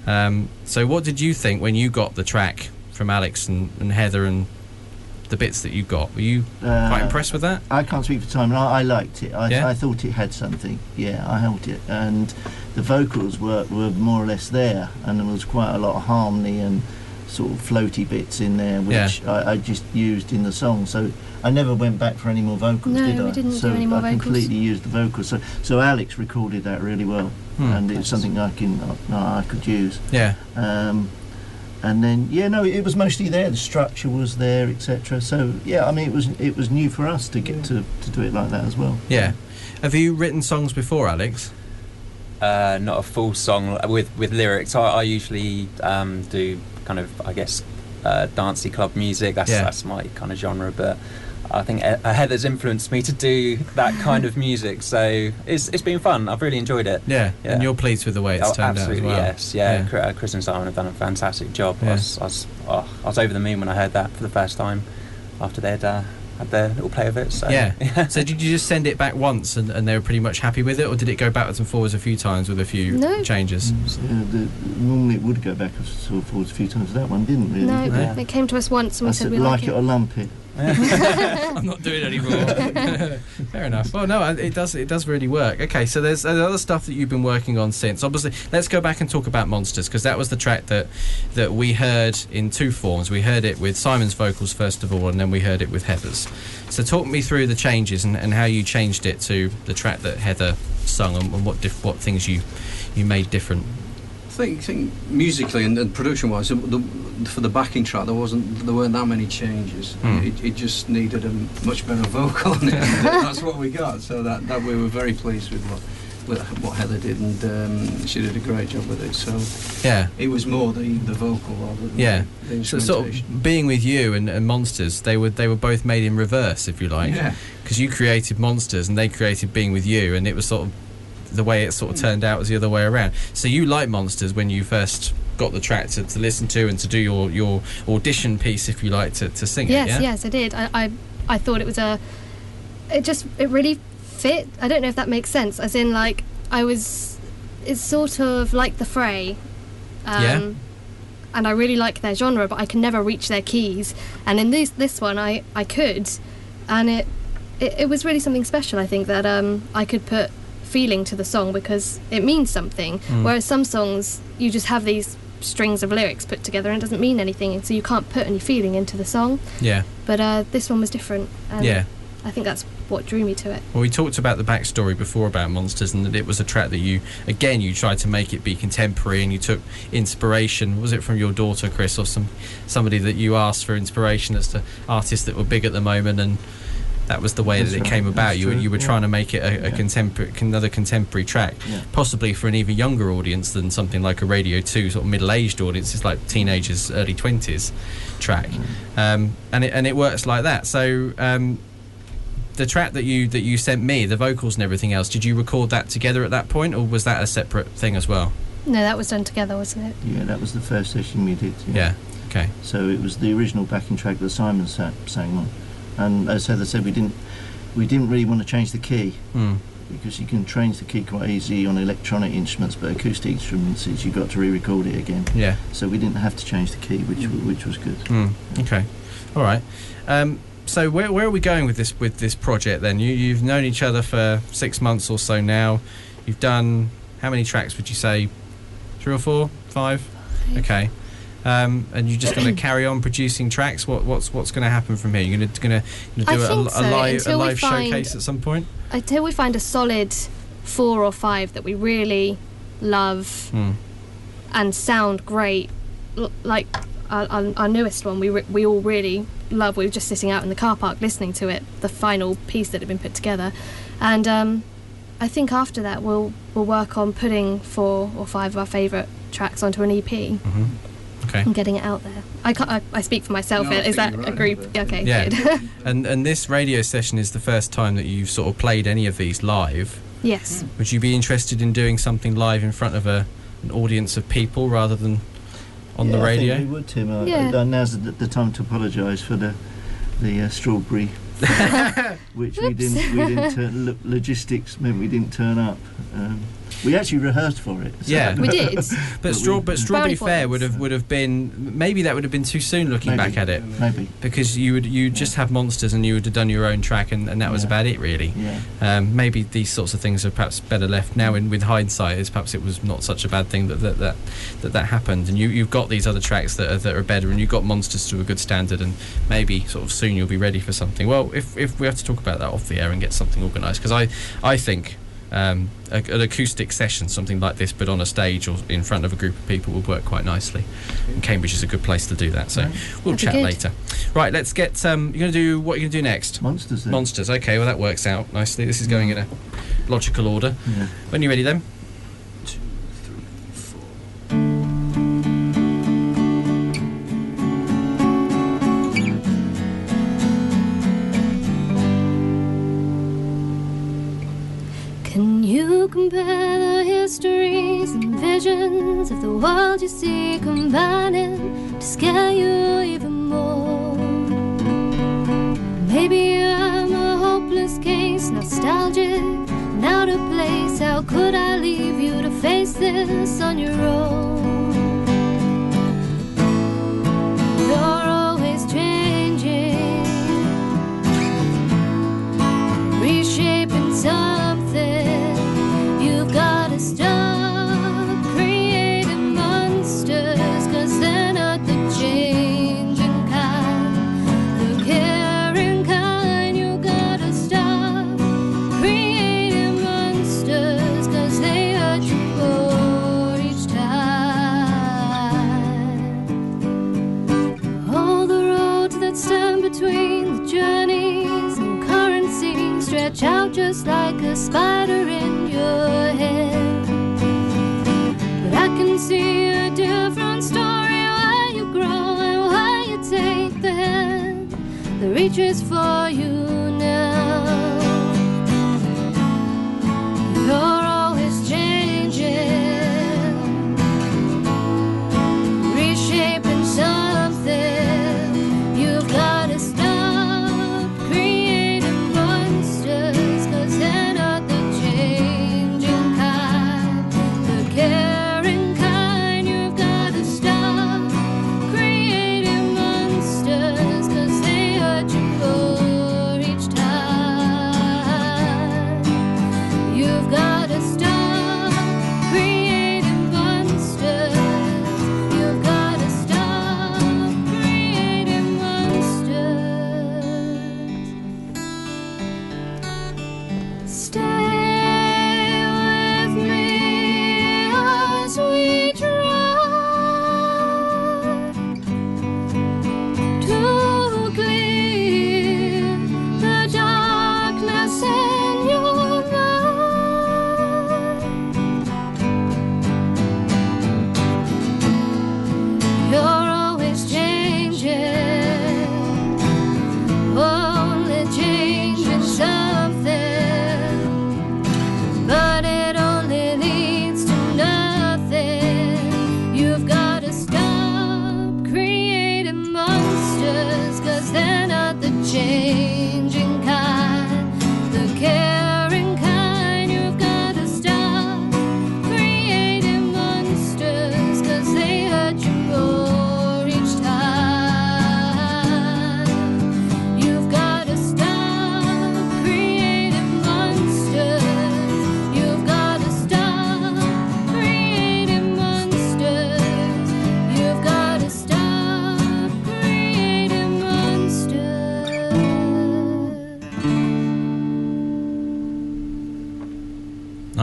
So what did you think when you got the track from Alex and Heather and the bits that you got? Were you quite impressed with that? I can't speak for Simon. I liked it. I thought it had something. Yeah, I held it, and the vocals were more or less there, and there was quite a lot of harmony and sort of floaty bits in there, which I just used in the song. So I never went back for any more vocals, did I? No, we didn't do any more vocals. I completely used the vocals. So Alex recorded that really well, and it's something I could use. Yeah. And then it was mostly there. The structure was there, etc. So I mean, it was new for us to get to do it like that as well. Yeah. Have you written songs before, Alex? Not a full song with lyrics. I usually do kind of, I guess, dancey club music. That's my kind of genre. But I think Heather's influenced me to do that kind of music. So it's been fun. I've really enjoyed it. Yeah. And you're pleased with the way it's turned out as well. Yes. Yeah. Chris and Simon have done a fantastic job. Yeah. I was over the moon when I heard that for the first time after they'd had their little play of it. So. Yeah. So did you just send it back once and they were pretty much happy with it, or did it go backwards and forwards a few times with a few changes? Normally it would go backwards and forwards a few times. That one didn't really. No, it came to us once and we said we like it or lump it. I'm not doing it anymore. Fair enough. Well, no, it does really work. Okay, so there's other stuff that you've been working on since. Obviously, let's go back and talk about Monsters, because that was the track that we heard in 2 forms. We heard it with Simon's vocals first of all, and then we heard it with Heather's. So talk me through the changes and how you changed it to the track that Heather sung, and what things you made different. I think musically and production-wise, for the backing track, there weren't that many changes. It just needed a much better vocal on it. That's what we got. So that we were very pleased with what Heather did, and she did a great job with it. So it was more the vocal rather than the instrumentation. So sort of Being With You and Monsters, they were both made in reverse, if you like, because you created Monsters and they created Being With You, and it was sort of the way it sort of turned out was the other way around. So you liked Monsters when you first got the track to listen to and to do your audition piece, if you like, to sing it. Yes, I did. I thought it was it really fit. I don't know if that makes sense, as in like it's sort of like the Fray, and I really like their genre, but I can never reach their keys, and in this one I could, and it was really something special. I think that I could put feeling to the song because it means something, whereas some songs you just have these strings of lyrics put together and it doesn't mean anything, and so you can't put any feeling into the song. Yeah. But this one was different. And yeah. I think that's what drew me to it. Well, we talked about the backstory before about Monsters, and that it was a track that you tried to make it be contemporary, and you took inspiration. Was it from your daughter, Chris, or somebody that you asked for inspiration as to artists that were big at the moment, and that was the way that it came about. You were trying to make it another contemporary track, possibly for an even younger audience than something like a Radio 2 sort of middle-aged audience. It's like teenagers, early 20s track, and it works like that. So. The track that you sent me, the vocals and everything else, did you record that together at that point, or was that a separate thing as well? No, that was done together, wasn't it? Yeah, that was the first session we did. Yeah. Okay. So it was the original backing track that Simon sang on, and as Heather said, we didn't really want to change the key because you can change the key quite easy on electronic instruments, but acoustic instruments you've got to re-record it again. Yeah. So we didn't have to change the key, which was good. Okay. All right. So where are we going with this project then? You've known each other for 6 months or so now. You've done how many tracks would you say? 3 or 4? 5? Okay. And you're just going to carry on producing tracks? What's going to happen from here? You're going to do a live showcase at some point? Until we find a solid 4 or 5 that we really love and sound great, like our newest one, we all really love. We were just sitting out in the car park listening to it, the final piece that had been put together, and I think after that we'll work on putting 4 or 5 of our favourite tracks onto an EP. Okay. And getting it out there. I speak for myself. No, is that right, a group? Okay, yeah. good. and this radio session is the first time that you've sort of played any of these live. Yes. Would you be interested in doing something live in front of an audience of people rather than on the radio? I think we would, Tim. Now's the time to apologise for the strawberry, which we didn't. Logistics meant we didn't turn up. We actually rehearsed for it. So we did. But Strawberry Fair would have been, maybe that would have been too soon looking back at it. Maybe because you just have Monsters and you would have done your own track and that was about it really. Yeah. Maybe these sorts of things are perhaps better left now. With hindsight, is perhaps it was not such a bad thing that happened. And you've got these other tracks that are better, and you've got Monsters to a good standard, and maybe sort of soon you'll be ready for something. Well, if we have to talk about that off the air and get something organised, because I think. An acoustic session, something like this, but on a stage or in front of a group of people, would work quite nicely. And Cambridge is a good place to do that. So we'll chat later. Right, let's get. You're going to do what you're going to do next. Monsters. Then. Monsters. Okay, well that works out nicely. This is going in a logical order. Yeah. When you're ready, then. 2, 3, 4. Can you compare the histories and visions of the world you see combining to scare you even more? Maybe I'm a hopeless case, nostalgic and out of place. How could I leave you to face this on your own? You're always changing, reshaping something. You've gotta stop creating monsters, 'cause they're not the changing kind, the caring kind. You gotta stop creating monsters, 'cause they hurt you more each time. All the roads that stand between the journeys and currency stretch out just like a spider in your head. But I can see a different story where you grow and where you take the hand that reaches for you now. You're always changing, reshaping something. You've gotta stop creating monsters, 'cause they're not the changing kind, the caring kind. You've gotta stop creating monsters, 'cause they hurt you more each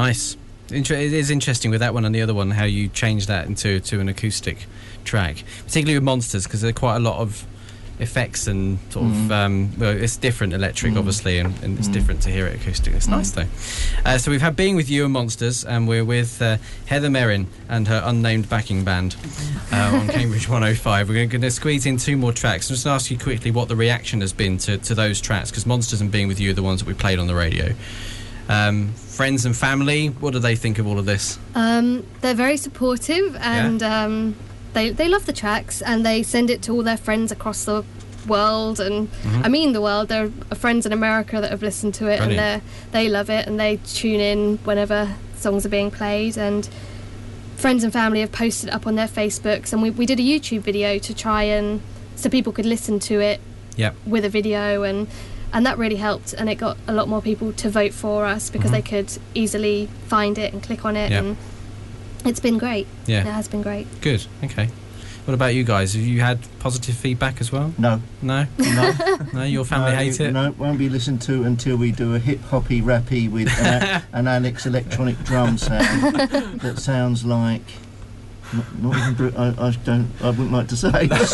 Nice. It is interesting with that one and the other one how you change that into an acoustic track, particularly with Monsters, because there are quite a lot of effects and sort of well, it's different electric obviously, and it's different to hear it acoustic. It's nice though. So we've had Being With You and Monsters, and we're with Heather Merrin and her unnamed backing band on Cambridge 105. We're going to squeeze in 2 more tracks. I'm just going to ask you quickly what the reaction has been to those tracks, because Monsters and Being With You are the ones that we played on the radio. Friends and family, what do they think of all of this? They're very supportive, and they love the tracks, and they send it to all their friends across the world, and I mean the world. There are friends in America that have listened to it. Brilliant. And they love it, and they tune in whenever songs are being played, and friends and family have posted it up on their Facebooks, and we did a YouTube video to try and so people could listen to it with a video, and that really helped, and it got a lot more people to vote for us because they could easily find it and click on it, and it's been great. It has been great. Good. Okay. What about you guys? Have you had positive feedback as well? No. No? No, your family hate it? No, won't be listened to until we do a hip-hoppy, rappy with an Alex electronic drum sound that sounds like... Not even I wouldn't like to say. That's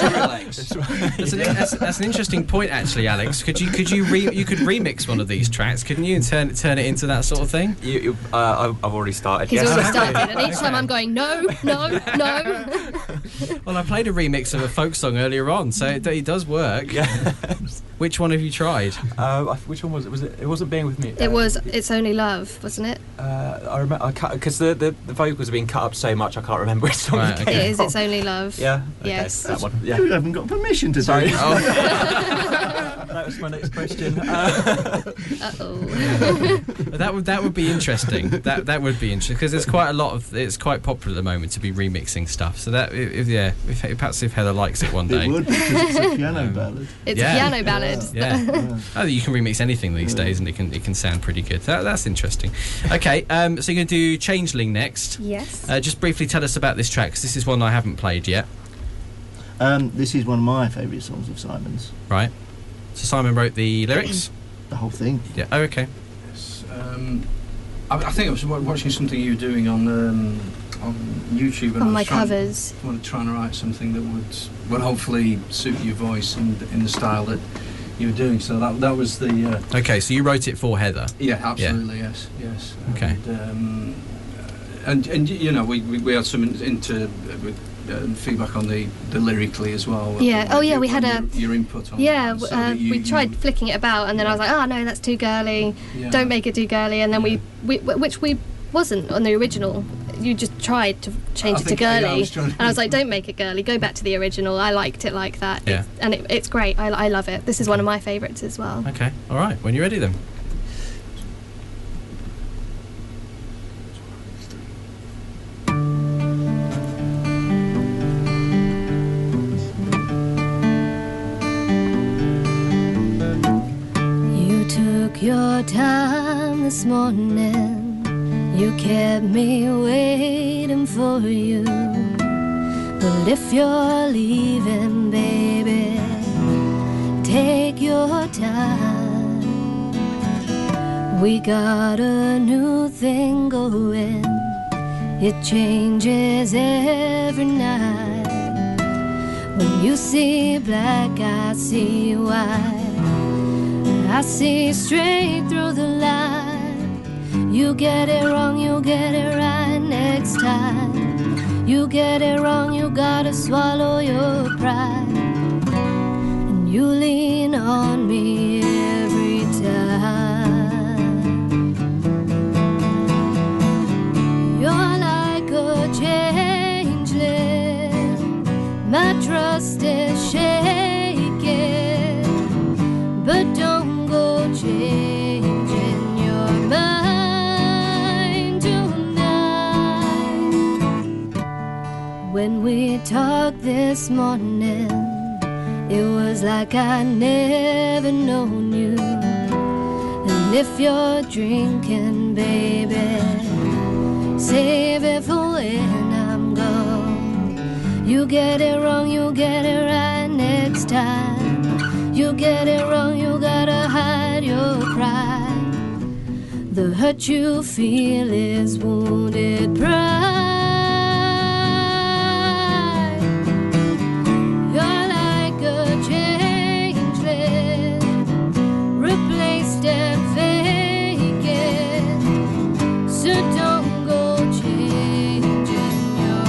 an interesting point, actually, Alex. Could you remix one of these tracks? Couldn't you, and turn it into that sort of thing? I've already started. He's already started, and each time I'm going no. Well, I played a remix of a folk song earlier on, so it does work. Yeah. Which one have you tried? Which one was it? It wasn't Being With Me. It was It's Only Love, wasn't it? I remember because the vocals have been cut up so much I can't remember which song it is. It's Only Love. Yeah. Okay, yes. That one. Yeah. You haven't got permission to say. That was my next question. That would be interesting. That would be interesting because there's quite a lot of. It's quite popular at the moment to be remixing stuff. So that perhaps if Heather likes it one day. It would, because it's a piano ballad. It's a piano ballad. Yeah. Oh, you can remix anything these days, and it can sound pretty good. That's interesting. Okay, so you're going to do Changeling next. Yes. Just briefly tell us about this track, because this is one I haven't played yet. This is one of my favourite songs of Simon's. Right. So Simon wrote the lyrics? The whole thing. Yeah. Oh, okay. Yes. I think I was watching something you were doing on YouTube. And on my covers. I wanted to try and write something that would hopefully suit your voice and in the style that you were doing. So that was the... Okay, so you wrote it for Heather? Yeah, absolutely, yes. Okay. And you know, we had some feedback on the lyrically as well. Yeah. Oh yeah, we had your input on. Yeah, we tried flicking it about, and then I was like, oh no, that's too girly. Yeah. Don't make it too girly. And then we which we wasn't on the original. You just tried to change it to girly, and I was like, don't make it girly. Go back to the original. I liked it like that. Yeah. It's great. I love it. This is one of my favourites as well. Okay. All right. When you're ready, then. Your time this morning, you kept me waiting for you. But if you're leaving, baby, take your time. We got a new thing going, it changes every night. When you see black, I see white. I see straight through the line. You get it wrong, you get it right next time. You get it wrong, you gotta swallow your pride. And you lean on me every time. You're like a changeling, my trust is shaking, but don't changing your mind tonight. When we talked this morning, it was like I never known you. And if you're drinking, baby, save it for when I'm gone. You get it wrong, you get it right next time. You get it wrong, you gotta hide your pride. The hurt you feel is wounded pride. You're like a changeling, replaced and vacant. So don't go changing your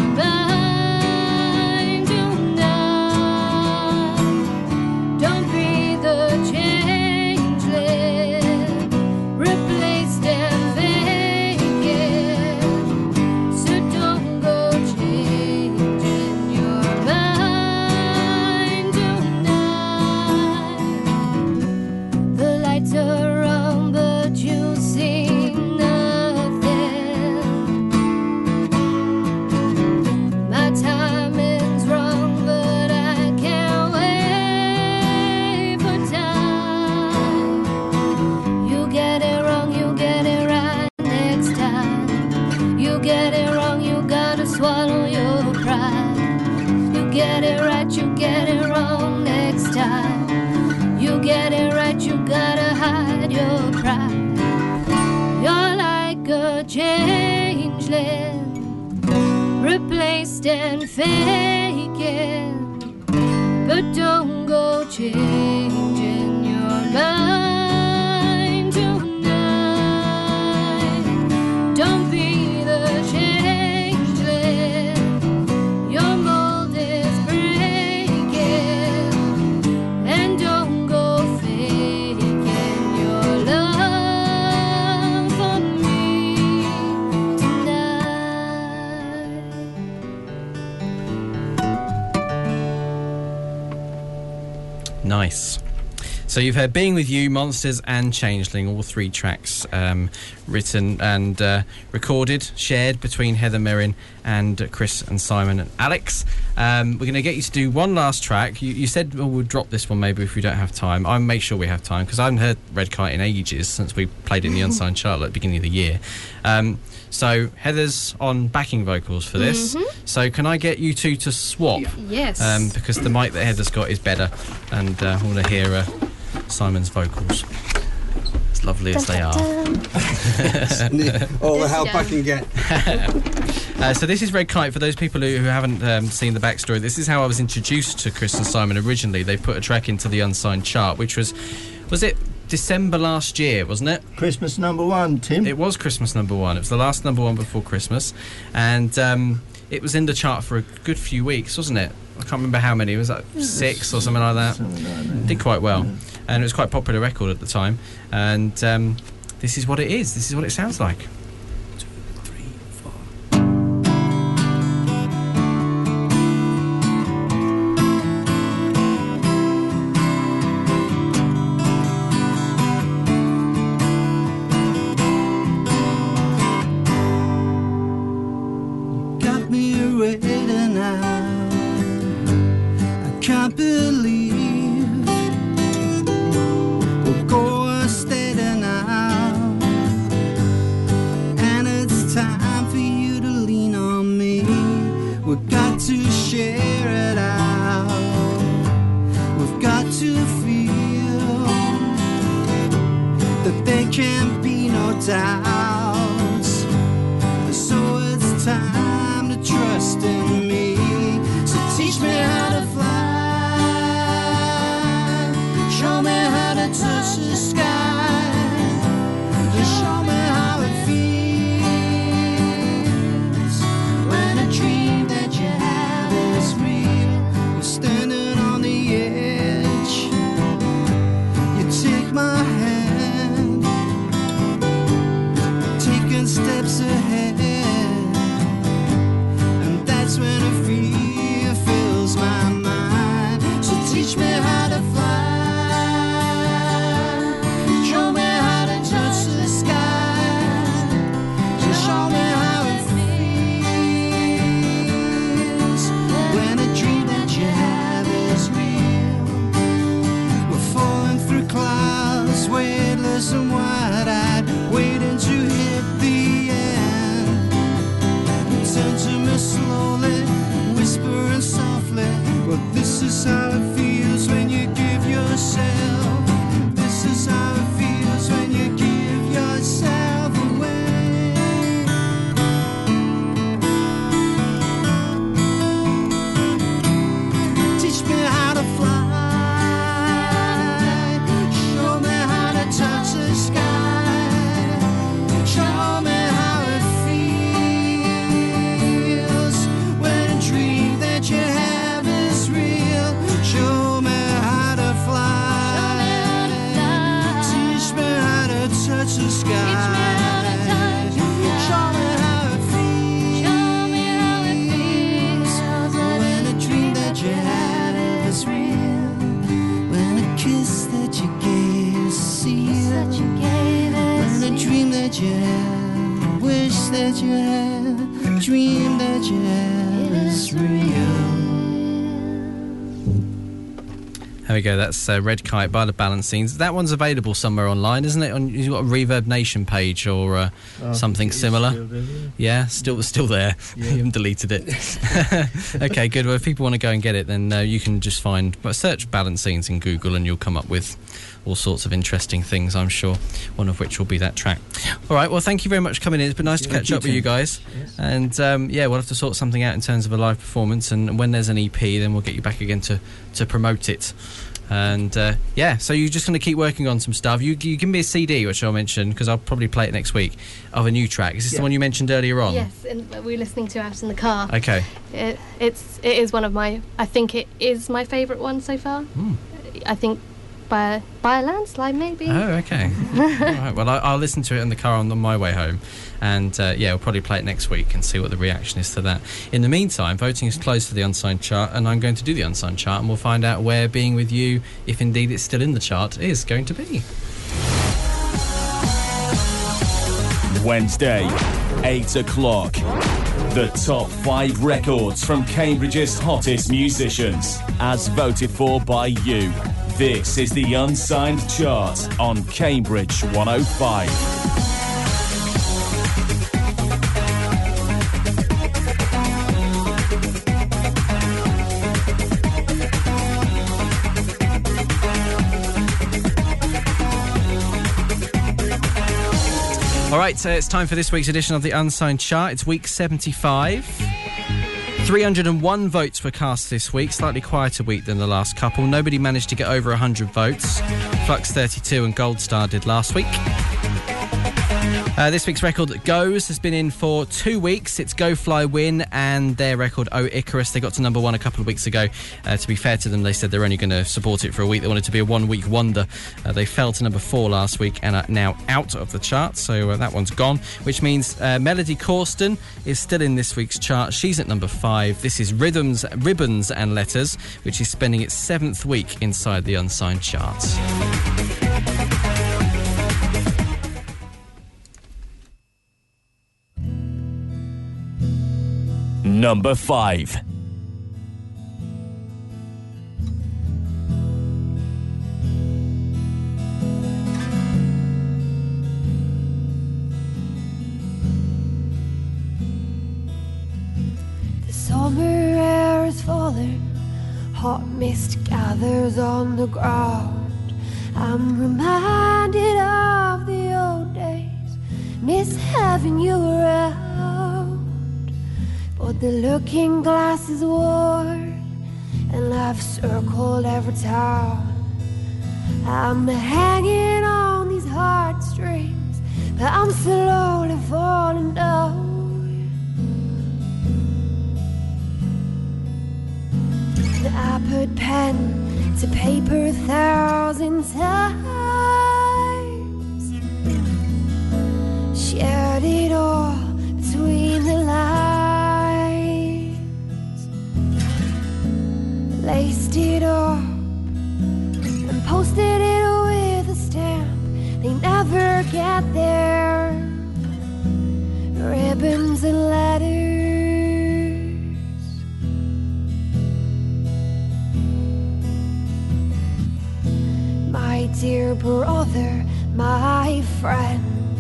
mind tonight. Don't be the changeling, replaced and vacant. So don't go changing your mind tonight. The lights are on, but you see nothing. My timing's wrong, but I can't wait for time. You get it wrong, you get it right next time. You get it wrong, you gotta swallow your pride. You get it right, you get it wrong next time. You get it right, you gotta hide your pride. You're like a changeling, replaced and vacant. But don't go changing your mind tonight. Don't be the changeling, your mold is breaking. And don't go faking your love for me tonight. Nice. So you've heard Being With You, Monsters and Changeling, all three tracks written and recorded, shared between Heather Merrin and Chris and Simon and Alex. We're going to get you to do one last track. You said we'll drop this one maybe if we don't have time. I'll make sure we have time because I haven't heard Red Kite in ages since we played it in the Unsigned Chart at the beginning of the year. So Heather's on backing vocals for this. So can I get you two to swap? Yes. Because the mic that Heather's got is better, and I want to hear Simon's vocals. As lovely as they are. All the help I can get. So this is Red Kite. For those people who haven't seen the backstory, this is how I was introduced to Chris and Simon originally. They put a track into the Unsigned Chart, which was it December last year, wasn't it? Christmas #1, Tim. It was Christmas #1. It was the last #1 before Christmas, and it was in the chart for a good few weeks, wasn't it? I can't remember how many. It was like 6 or something like that. Did quite well, and it was quite a popular record at the time. And this is what it is. This is what it sounds like. Yourself. This is how it feels when you give yourself. kiss that you gave us, see and a dream that you had, wish that you had, dream that you had is real. There we go, that's Red Kite by the Balancines. That one's available somewhere online, isn't it? You've got a Reverb Nation page or something similar. Yeah, still there. Yeah. You haven't deleted it. Okay, good. Well, if people want to go and get it, then you can just search Balancines in Google and you'll come up with all sorts of interesting things, I'm sure, one of which will be that track. All right, well, thank you very much for coming in. It's been nice to catch up with you guys. Yes. And, we'll have to sort something out in terms of a live performance, and when there's an EP, then we'll get you back again to promote it. And, so you're just going to keep working on some stuff. You give me a CD, which I'll mention, because I'll probably play it next week, of a new track. Is this the one you mentioned earlier on? Yes, and we're listening to out in the car. Okay. It is one of my... I think it is my favourite one so far. I think... By a landslide, maybe. Oh, okay. All right. Well, I'll listen to it in the car on my way home, and we'll probably play it next week and see what the reaction is to that. In the meantime, voting is closed for the Unsigned chart, and I'm going to do the Unsigned chart, and we'll find out where Being With You, if indeed it's still in the chart, is going to be. Wednesday, 8 o'clock. The top 5 records from Cambridge's hottest musicians, as voted for by you. This is the Unsigned chart on Cambridge 105. All right, so it's time for this week's edition of the Unsigned chart. It's week 75. 301 votes were cast this week, slightly quieter week than the last couple. Nobody managed to get over 100 votes. Flux 32 and Gold Star did last week. This week's record that goes has been in for 2 weeks. It's Go Fly Win and their record Oh Icarus. They got to number 1 a couple of weeks ago. To be fair to them, they said they're only going to support it for a week. They wanted to be a 1-week wonder. They fell to number 4 last week and are now out of the chart, so that one's gone, which means Melody Corsten is still in this week's chart. She's at number 5. This is Ribbons and Letters, which is spending its 7th week inside the Unsigned chart. Number 5. The summer air is falling, hot mist gathers on the ground. I'm reminded of the old days, miss having you around. But the looking glass is worn, and I've circled every town. I'm hanging on these heartstrings, but I'm slowly falling down. And I put pen to paper 1,000 times, shared it all between the lines. Laced it up and posted it with a stamp. They never get there. Ribbons and letters. My dear brother, my friend.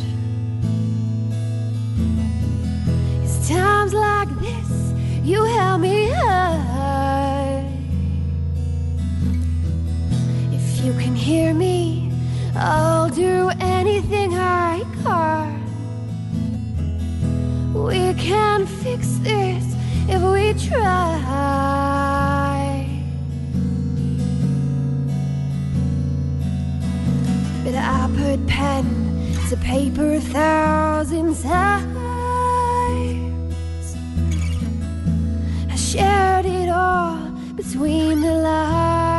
It's times like this you help me high. You can hear me, I'll do anything I can. We can fix this if we try. But I put pen to paper 1,000 times. I shared it all between the lines.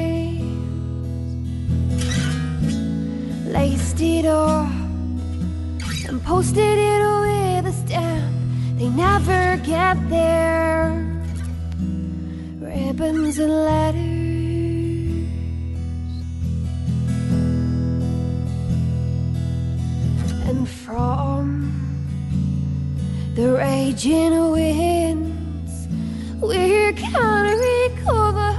Laced it up and posted it with a stamp. They never get there. Ribbons and letters. the raging winds, we're gonna recover.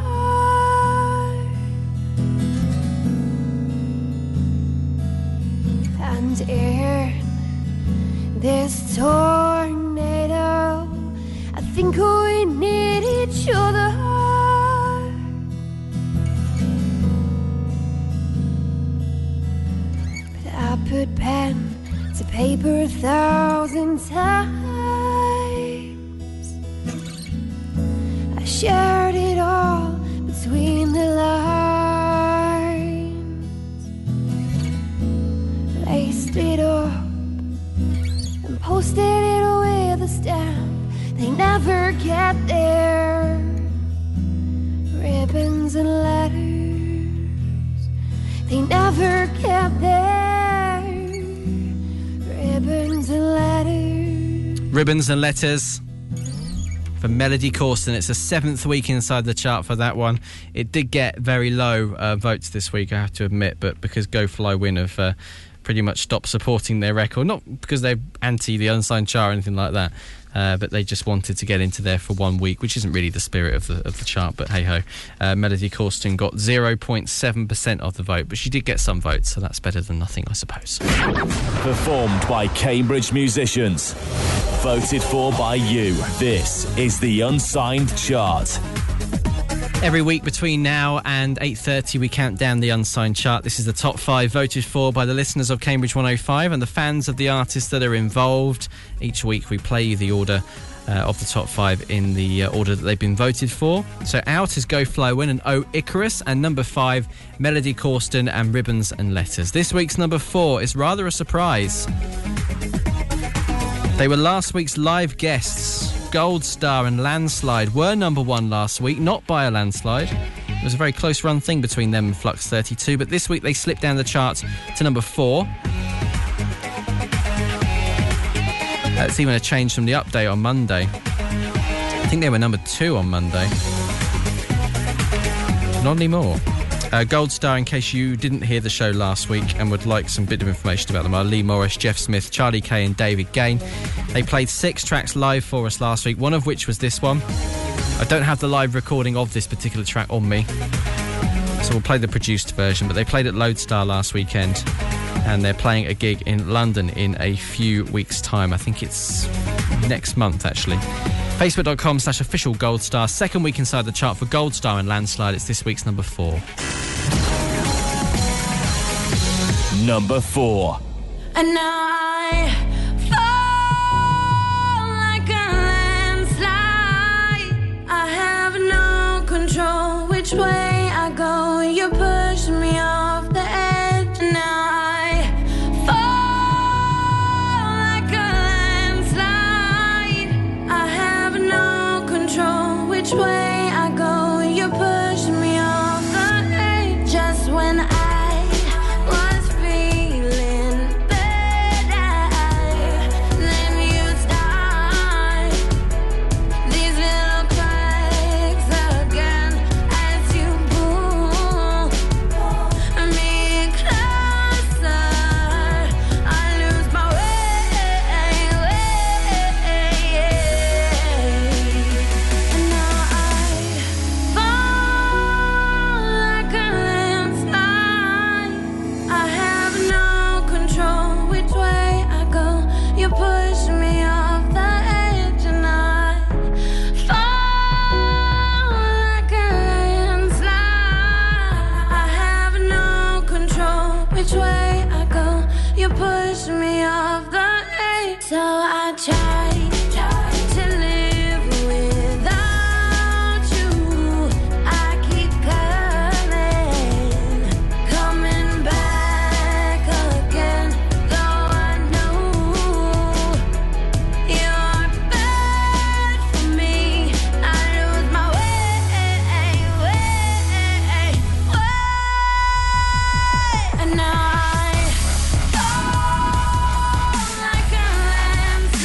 And in this tornado, I think we need each other. But I put pen to paper 1,000 times. I shared it all between the lines, laced it up and posted it with a stamp. They never get there. Ribbons and letters, they never get there. Ribbons and letters. Ribbons and Letters for Melody Corsten. It's the 7th week inside the chart for that one. It did get very low votes this week, I have to admit, but because Go Fly Win have pretty much stopped supporting their record, not because they're anti the Unsigned chart or anything like that, but they just wanted to get into there for 1 week, which isn't really the spirit of the chart, but hey ho. Melody Corsten got 0.7% of the vote, but she did get some votes, so that's better than nothing, I suppose. Performed by Cambridge musicians. Voted for by you. This is the Unsigned Chart. Every week between now and 8:30 we count down the Unsigned chart. This is the top 5 voted for by the listeners of Cambridge 105 and the fans of the artists that are involved. Each week we play you the order of the top 5 in the order that they've been voted for. So out is Go Fly Win and Oh Icarus, and number 5 Melody Corsten and Ribbons and Letters. This week's number 4 is rather a surprise. They were last week's live guests. Gold Star and Landslide were number 1 last week, not by a landslide. It was a very close run thing between them and Flux 32, but this week they slipped down the charts to number 4. It's even a change from the update on Monday. I think they were number 2 on Monday. Not anymore. Gold Star, in case you didn't hear the show last week and would like some bit of information about them, are Lee Morris, Jeff Smith, Charlie Kay and David Gain. They played 6 tracks live for us last week, one of which was this one. I don't have the live recording of this particular track on me, so we'll play the produced version, but they played at Lodestar last weekend and they're playing a gig in London in a few weeks' time. I think it's next month, actually. Facebook.com/official Gold Star. 2nd week inside the chart for Gold Star and Landslide. It's this week's number 4. Number 4. And I fall like a landslide. I have no control which way I go. You're pushing me off the edge. And I fall like a landslide. I have no control which way I go. You're pushing me off the edge. Just when I was feeling better, then you start these little cracks again as you pull me closer. I lose my way, and now I fall like a landslide. I have no control which way I go. You push me off the edge, and I fall like a landslide. I have no control which way I go. You push me off the edge, so I try to live without you. I keep coming back again, though I know you're bad for me. I lose my way, and now I fall like a landslide.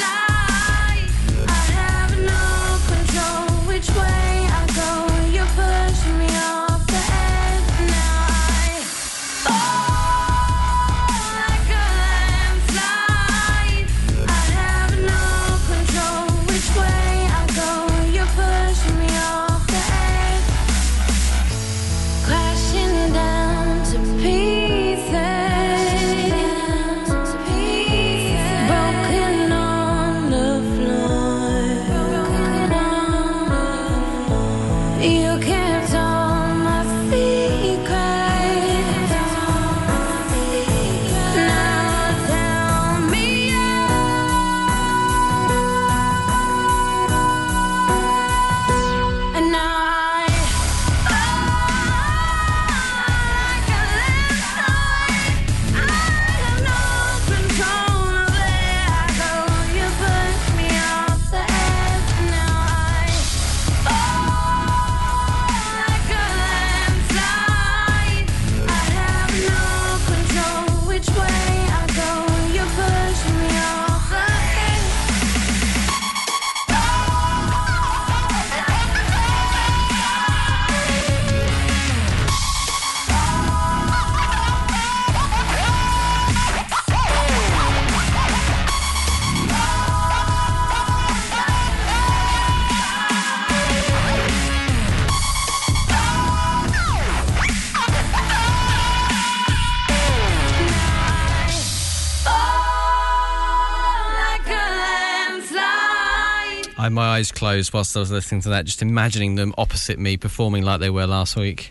had my eyes closed whilst I was listening to that, just imagining them opposite me performing like they were last week.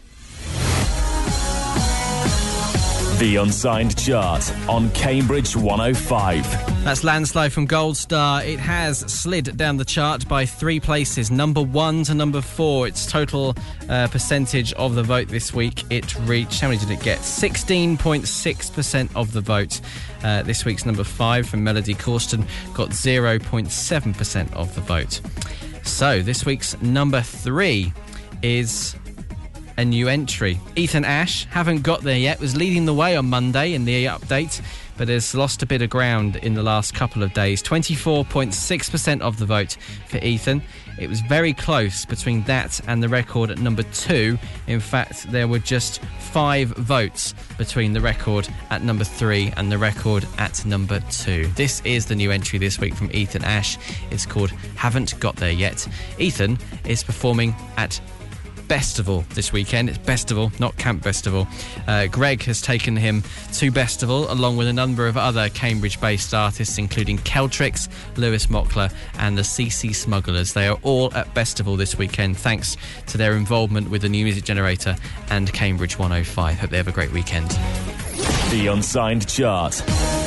The Unsigned Chart on Cambridge 105. That's Landslide from Gold Star. It has slid down the chart by 3 places, number 1 to number 4. Its total percentage of the vote this week, it reached, how many did it get? 16.6% of the vote. This week's number 5 from Melody Corsten got 0.7% of the vote. So this week's number 3 is a new entry. Ethan Ash, haven't got there yet, was leading the way on Monday in the update, but has lost a bit of ground in the last couple of days. 24.6% of the vote for Ethan. It was very close between that and the record at number 2. In fact, there were just 5 votes between the record at number 3 and the record at number 2. This is the new entry this week from Ethan Ash. It's called Haven't Got There Yet. Ethan is performing at Bestival this weekend. It's Bestival, not Camp Bestival. Greg has taken him to Bestival along with a number of other Cambridge-based artists, including Celtrix, Lewis Mockler and the CC Smugglers. They are all at Bestival this weekend thanks to their involvement with the New Music Generator and Cambridge 105. Hope they have a great weekend. The Unsigned Chart.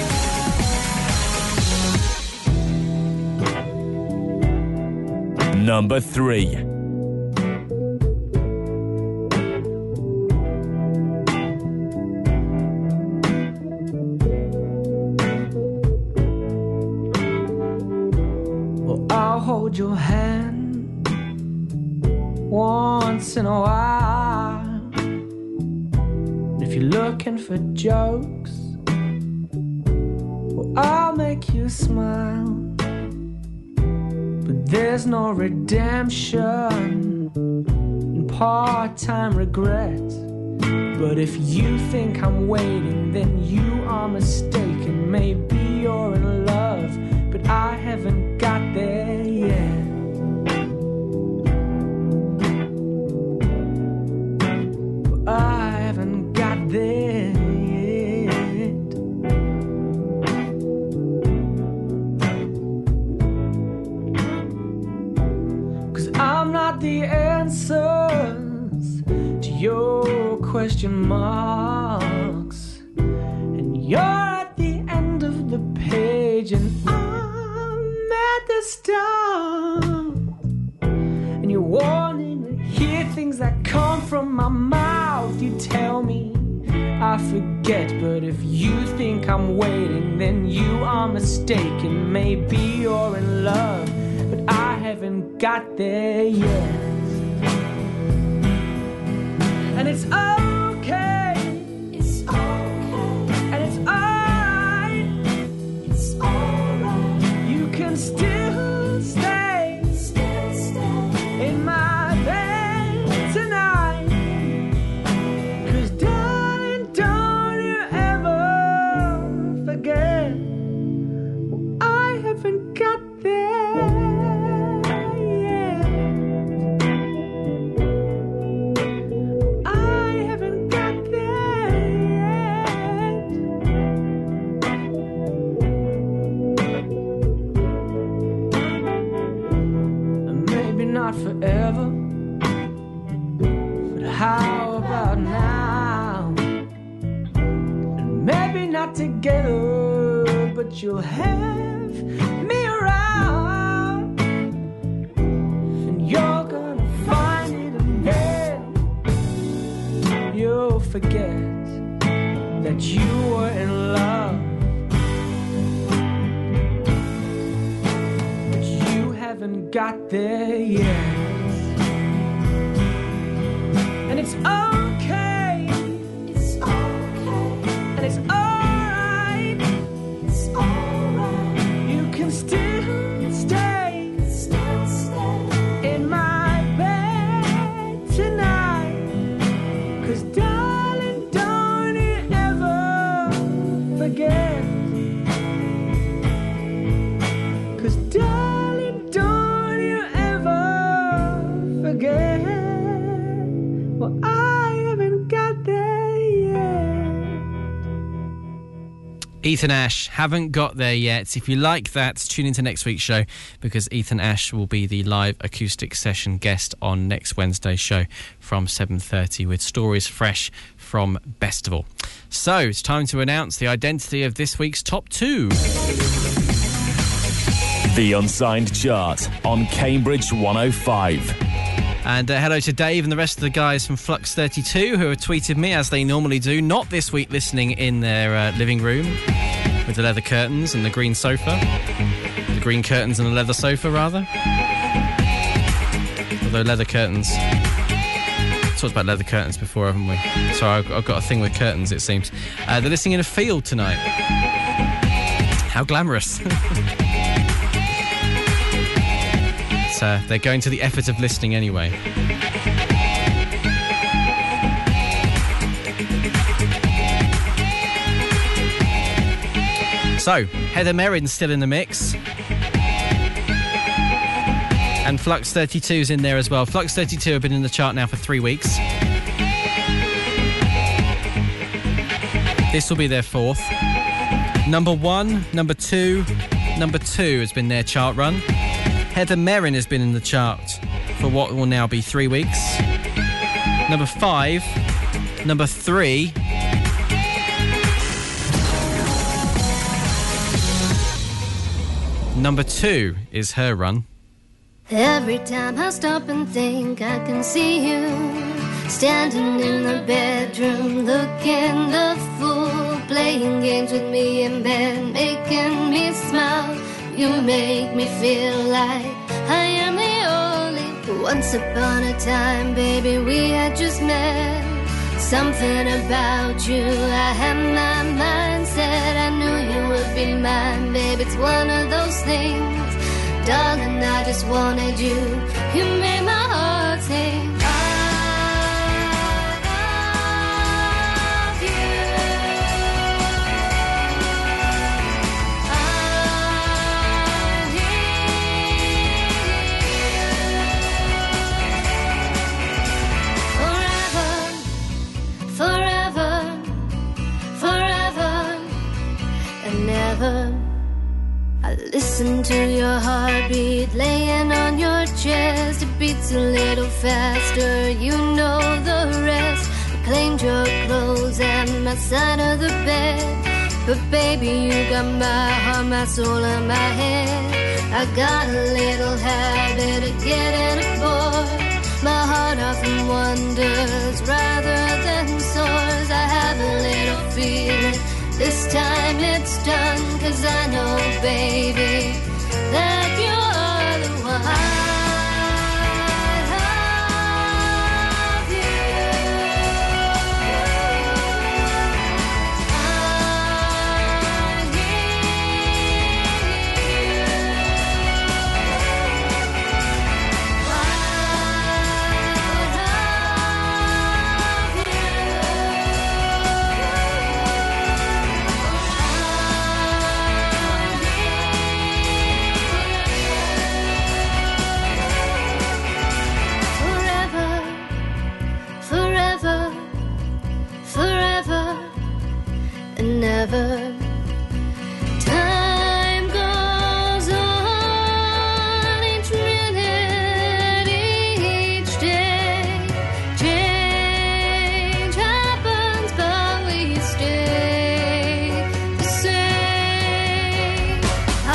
Number 3. Hold your hand once in a while. If you're looking for jokes, well, I'll make you smile. But there's no redemption in part-time regret. But if you think I'm waiting, then you are mistaken. Maybe you're in love, but I haven't got there yet. I haven't got there yet. 'Cause I'm not the answers to your question marks, and you're at the end of the page, and I'm at the start, and you're wanting to hear things that come from my mouth. You tell me I forget, but if you think I'm waiting, then you are mistaken. Maybe you're in love, but I haven't got there yet. And it's okay, it's okay, and it's alright, it's alright. You can still stay in my bed tonight. 'Cause darling, don't you ever forget, I haven't got there yet. I haven't got there yet. And maybe not forever, but how about now? And maybe not together, but you'll have me around, and you're gonna find it again. You'll forget that you were in love, but you haven't got there yet. And it's okay, it's okay, and it's alright, it's alright. You can still stay in my bed tonight. 'Cause darling, don't you ever forget. 'Cause darling, don't you ever Ethan Ash, haven't got there yet. If you like that, tune into next week's show, because Ethan Ash will be the live acoustic session guest on next Wednesday's show from 7:30 with stories fresh from Bestival. So it's time to announce the identity of this week's top 2. The Unsigned Chart on Cambridge 105. And hello to Dave and the rest of the guys from Flux 32 who have tweeted me, as they normally do, not this week listening in their living room with the leather curtains and the green sofa. The green curtains and the leather sofa, rather. Although leather curtains... talked about leather curtains before, haven't we? Sorry, I've got a thing with curtains, it seems. They're listening in a field tonight. How glamorous. They're going to the effort of listening anyway. So, Heather Merrin's still in the mix. And Flux 32's in there as well. Flux 32 have been in the chart now for 3 weeks. This will be their 4th. Number 1, number 2, number 2 has been their chart run. Heather Merrin has been in the chart for what will now be 3 weeks. Number 5, number 3. Number 2 is her run. Every time I stop and think, I can see you standing in the bedroom, looking the fool, playing games with me in bed, making me smile. You make me feel like I am the only. Once upon a time, baby, we had just met. Something about you, I had my mind set. I knew you would be mine, baby. It's one of those things, darling, I just wanted you. You made my heart sing. I listen to your heartbeat laying on your chest. It beats a little faster, you know the rest. I claimed your clothes and my side of the bed, but baby, you got my heart, my soul, and my head. I got a little habit of getting bored. My heart often wanders rather than soars. I have a little feeling this time it's done, 'cause I know, baby, that you're the one. Never. Time goes on, each minute, each day. Change happens, but we stay the same. I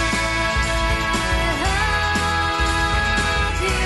love you.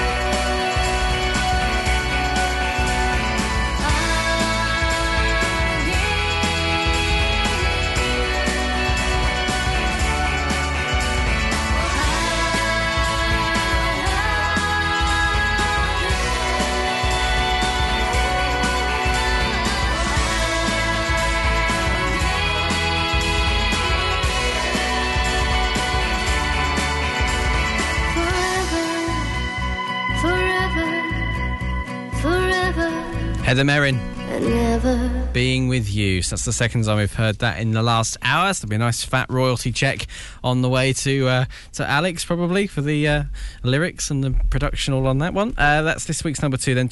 Heather Merrin. never. Being With You. So that's the second time we've heard that in the last hour. So there'll be a nice fat royalty check on the way to Alex, probably, for the lyrics and the production all on that one. That's this week's number 2 then.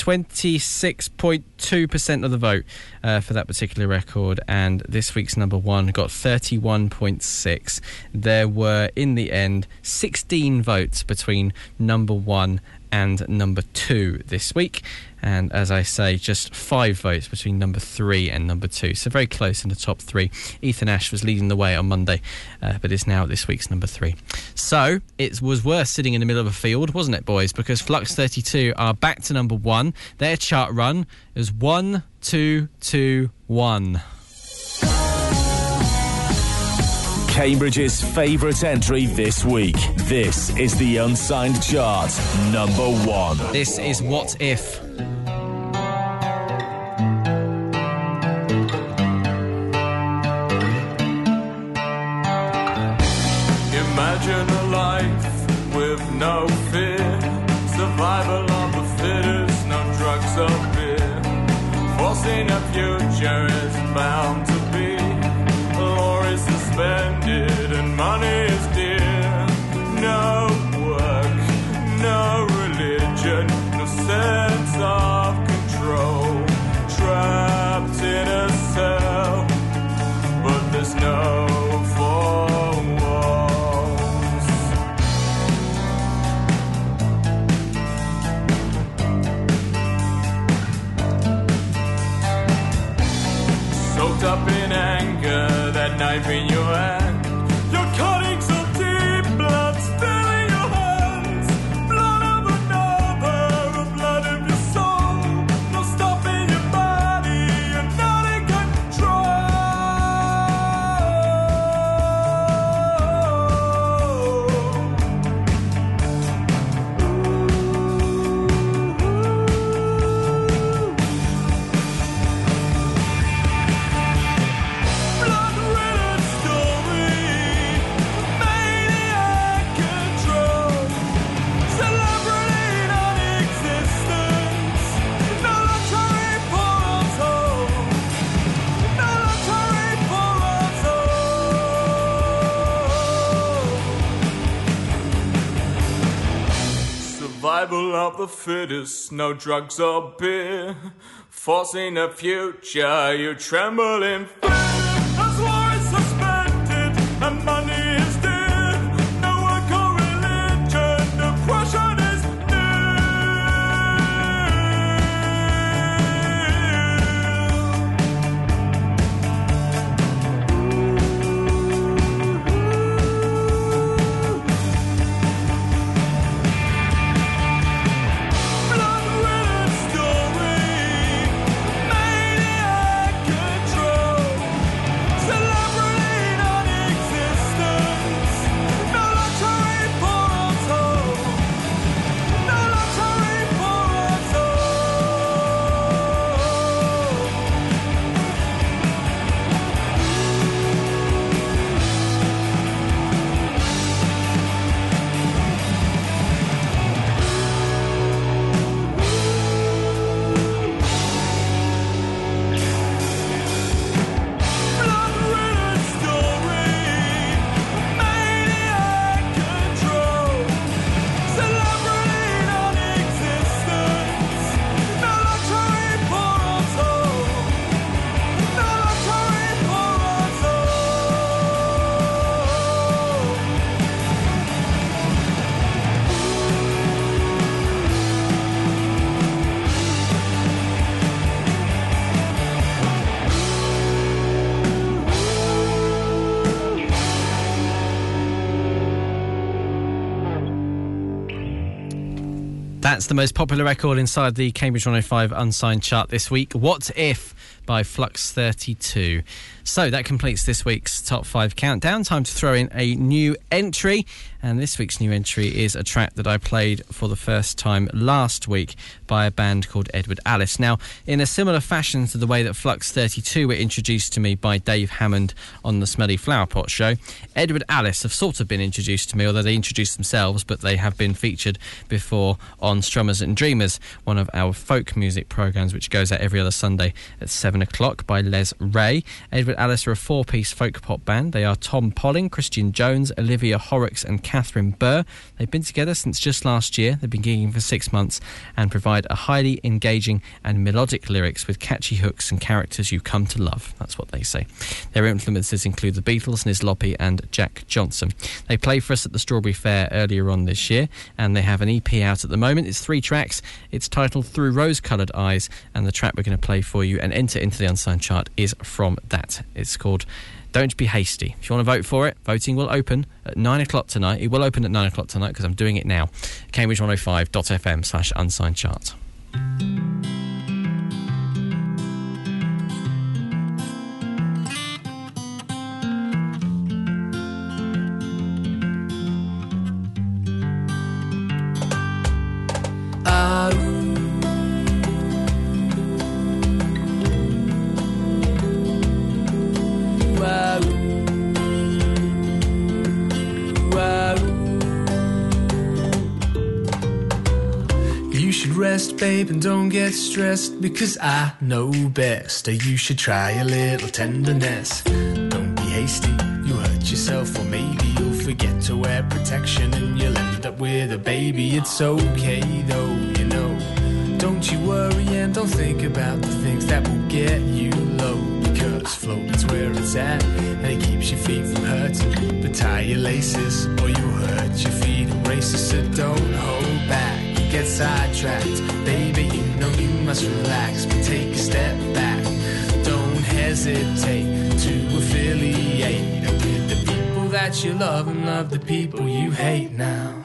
26.2% of the vote for that particular record. And this week's number 1 got 31.6. There were, in the end, 16 votes between number 1 and number 2 this week, and as I say, just 5 votes between number 3 and number 2, so very close in the top 3. Ethan Ash was leading the way on Monday, but is now this week's number 3. So it was worth sitting in the middle of a field, wasn't it, boys? Because Flux 32 are back to number 1. Their chart run is 1, 2, 2, 1. Cambridge's favourite entry this week. This is the Unsigned Chart, number 1. This is What If. Imagine a life with no fear, survival of the fittest, no drugs or beer. Forcing a future is bound to be. Law is suspended and money is dear. No work, no religion, no sense of control. Trapped in a cell, but there's no four walls. Soaked up in anger, that knife in your hand, you're cutting so deep, blood spilling your hands. Blood of another, blood of your soul. No stopping your body, you're not in survival of the fittest, no drugs or beer. Forcing a future, you tremble in fear. As war is suspended and money is dear. No work or religion, oppression is That's the most popular record inside the Cambridge 105 Unsigned Chart this week. What If by Flux 32. So that completes this week's Top 5 countdown. Time to throw in a new entry. And this week's new entry is a track that I played for the first time last week by a band called Edward Alice. Now, in a similar fashion to the way that Flux 32 were introduced to me by Dave Hammond on the Smelly Flower Pot show, Edward Alice have sort of been introduced to me, although they introduced themselves, but they have been featured before on Strummers and Dreamers, one of our folk music programmes which goes out every other Sunday at 7 o'clock by Les Ray. Edward Alice are a four-piece folk pop band. They are Tom Polling, Christian Jones, Olivia Horrocks and Catherine Burr. They've been together since just last year. They've been gigging for 6 months and provide a highly engaging and melodic lyrics with catchy hooks and characters you come to love. That's what they say. Their influences include the Beatles, Niz Loppy and Jack Johnson. They played for us at the Strawberry Fair earlier on this year, and they have an EP out at the moment. It's 3 tracks. It's titled Through Rose-Coloured Eyes, and the track we're going to play for you and enter into the Unsigned chart is from that. It's called Don't Be Hasty. If you want to vote for it, voting will open at 9 o'clock tonight. It will open at 9 o'clock tonight because I'm doing it now. Cambridge105.fm/unsigned chart. Rest, babe, and don't get stressed, because I know best. Or you should try a little tenderness. Don't be hasty, you'll hurt yourself, or maybe you'll forget to wear protection and you'll end up with a baby. It's okay though, you know. Don't you worry and don't think about the things that will get you low, because floating's where it's at and it keeps your feet from hurting. But tie your laces or you'll hurt your feet and races, so don't hold back. Get sidetracked, baby, you know you must relax, but take a step back. Don't hesitate to affiliate with the people that you love and love the people you hate now.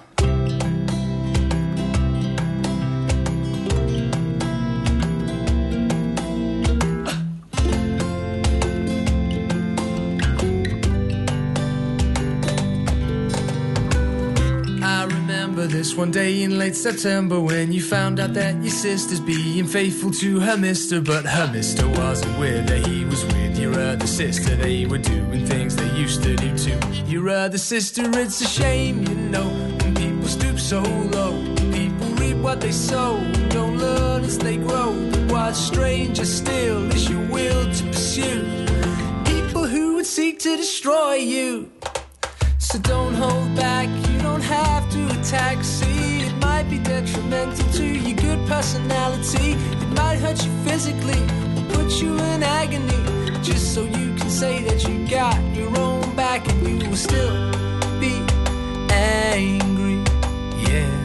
This one day in late September, when you found out that your sister's being faithful to her mister, but her mister wasn't with her, he was with your other sister. They were doing things they used to do too. Your other sister, it's a shame, you know, when people stoop so low. People reap what they sow, don't learn as they grow. But what's stranger still is your will to pursue people who would seek to destroy you. So don't hold back, you don't have to attack. See, it might be detrimental to your good personality. It might hurt you physically, or put you in agony, just so you can say that you got your own back and you will still be angry, yeah.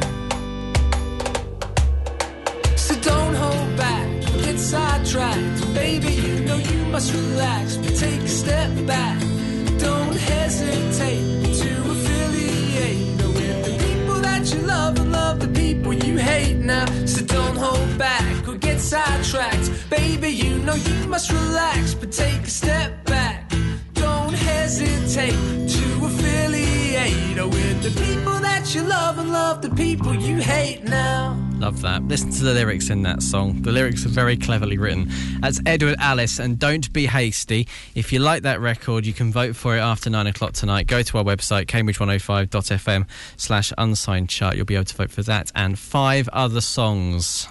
So don't hold back, get sidetracked. Baby, you know you must relax, but take a step back. Don't hesitate to affiliate with the people that you love and love the people you hate now. So don't hold back or get sidetracked. Baby, you know you must relax, but take a step back. Don't hesitate to affiliate with the people that you love and love the people you hate now. Love that. Listen to the lyrics in that song. The lyrics are very cleverly written. That's Edward Alice and Don't Be Hasty. If you like that record, you can vote for it after 9 o'clock tonight. Go to our website, cambridge105.fm/unsigned chart. You'll be able to vote for that and 5 other songs.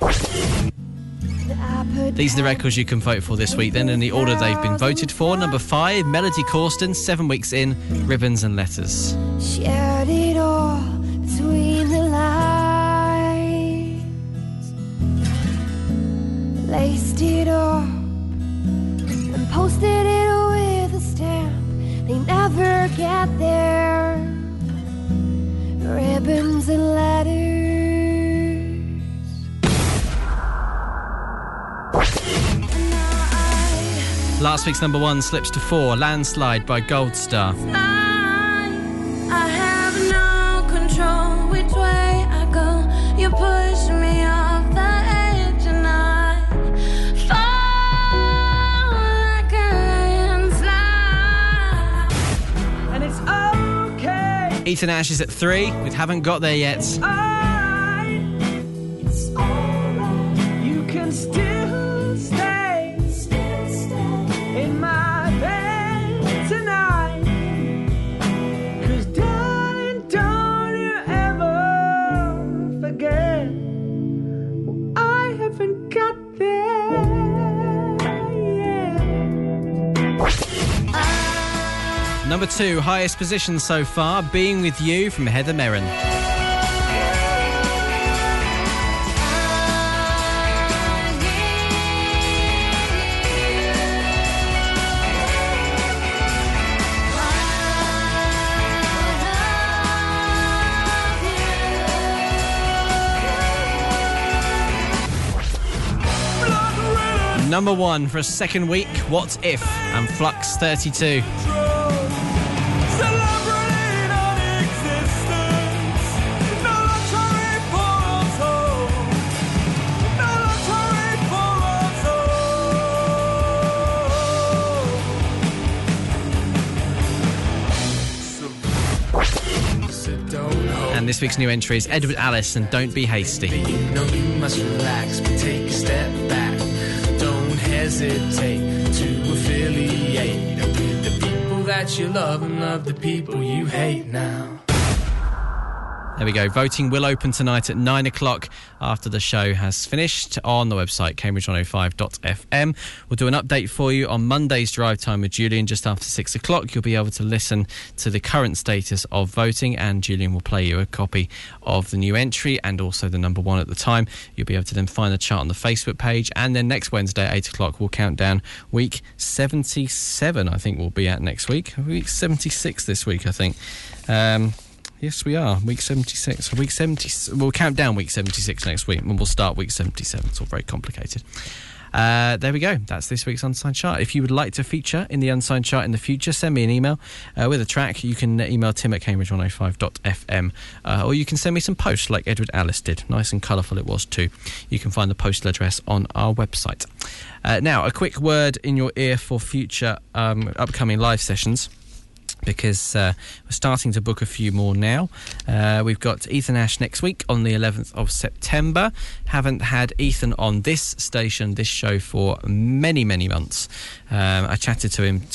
These are the records you can vote for this week then in the order they've been voted for. Number 5, Melody Corsten, 7 weeks in, Ribbons and Letters. Shared it all between the lines, laced it up and posted it with a stamp. They never get there. Ribbons and letters. Last week's number 1 slips to 4, Landslide by Goldstar. I have no control which way I go. You push me off the edge and I fall Ethan Ash is at 3 with Haven't Got There Yet. It's alright. You can still stay in my bed tonight. 'Cause darling, don't you ever forget I haven't got there yet. Number 2, highest position so far, Being With You from Heather Merrin. Number 1 for a second week, What If? And Flux 32. And this week's new entry is Edward Alice and Don't Be Hasty. You know you must relax, but take a step back. Don't hesitate to affiliate with the people that you love and love the people you hate now. There we go. Voting will open tonight at 9 o'clock after the show has finished on the website, cambridge105.fm. We'll do an update for you on Monday's drive time with Julian just after 6 o'clock. You'll be able to listen to the current status of voting, and Julian will play you a copy of the new entry and also the number 1 at the time. You'll be able to then find the chart on the Facebook page, and then next Wednesday at 8 o'clock we'll count down week 77, I think we'll be at next week. Week 76 this week, I think. Yes, we are. Week 76. Week 70. We'll count down week 76 next week, and we'll start week 77. It's all very complicated. There we go. That's this week's Unsigned Chart. If you would like to feature in the Unsigned Chart in the future, send me an email with a track. You can email tim at cambridge105.fm, or you can send me some posts like Edward Alice did. Nice and colourful it was too. You can find the postal address on our website. Now, a quick word in your ear for future upcoming live sessions, because we're starting to book a few more now. We've got Ethan Ash next week on the 11th of September. Haven't had Ethan on this station, this show, for many, many months. I chatted to him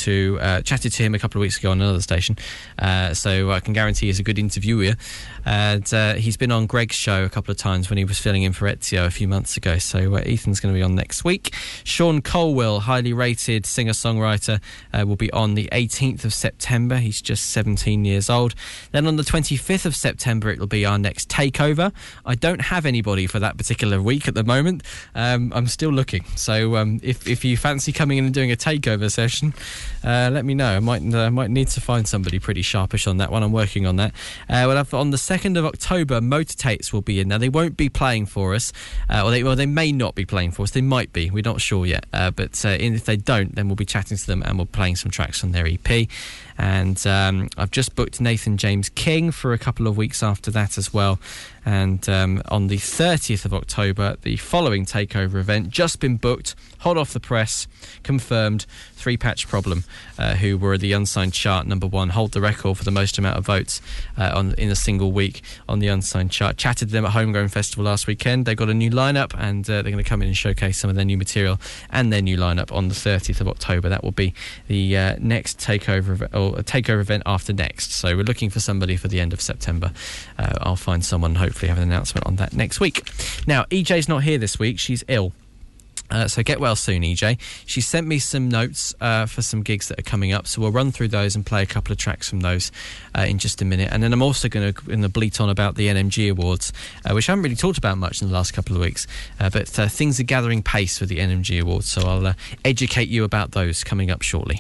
a couple of weeks ago on another station, so I can guarantee he's a good interviewer. And he's been on Greg's show a couple of times when he was filling in for Ezio a few months ago. So Ethan's going to be on next week. Sean Colwell, highly rated singer-songwriter, will be on the 18th of September. He's just 17 years old. Then on the 25th of September, it'll be our next takeover. I don't have anybody for that particular week at the moment. I'm still looking. So if you fancy coming in and doing a takeover session, let me know. I might need to find somebody pretty sharpish on that one. I'm working on that. We'll have on the 2nd of October, Motor Tates will be in. Now, they won't be playing for us, or they may not be playing for us. They might be. We're not sure yet. But if they don't, then we'll be chatting to them and we're playing some tracks from their EP. And I've just booked Nathan James King for a couple of weeks after that as well. And on the 30th of October, the following takeover event, just been booked, hot off the press, confirmed, Three Patch Problem, who were the Unsigned Chart number 1, hold the record for the most amount of votes in a single week on the Unsigned Chart. Chatted to them at Homegrown Festival last weekend. They've got a new lineup, and they're going to come in and showcase some of their new material and their new lineup on the 30th of October. That will be the next takeover event after next. So we're looking for somebody for the end of September. I'll find someone, hopefully have an announcement on that next week. Now, EJ's not here this week. She's ill. So get well soon, EJ. She sent me some notes for some gigs that are coming up, so we'll run through those and play a couple of tracks from those in just a minute. And then I'm also going to bleat on about the NMG Awards, which I haven't really talked about much in the last couple of weeks, but things are gathering pace with the NMG Awards, so I'll educate you about those coming up shortly.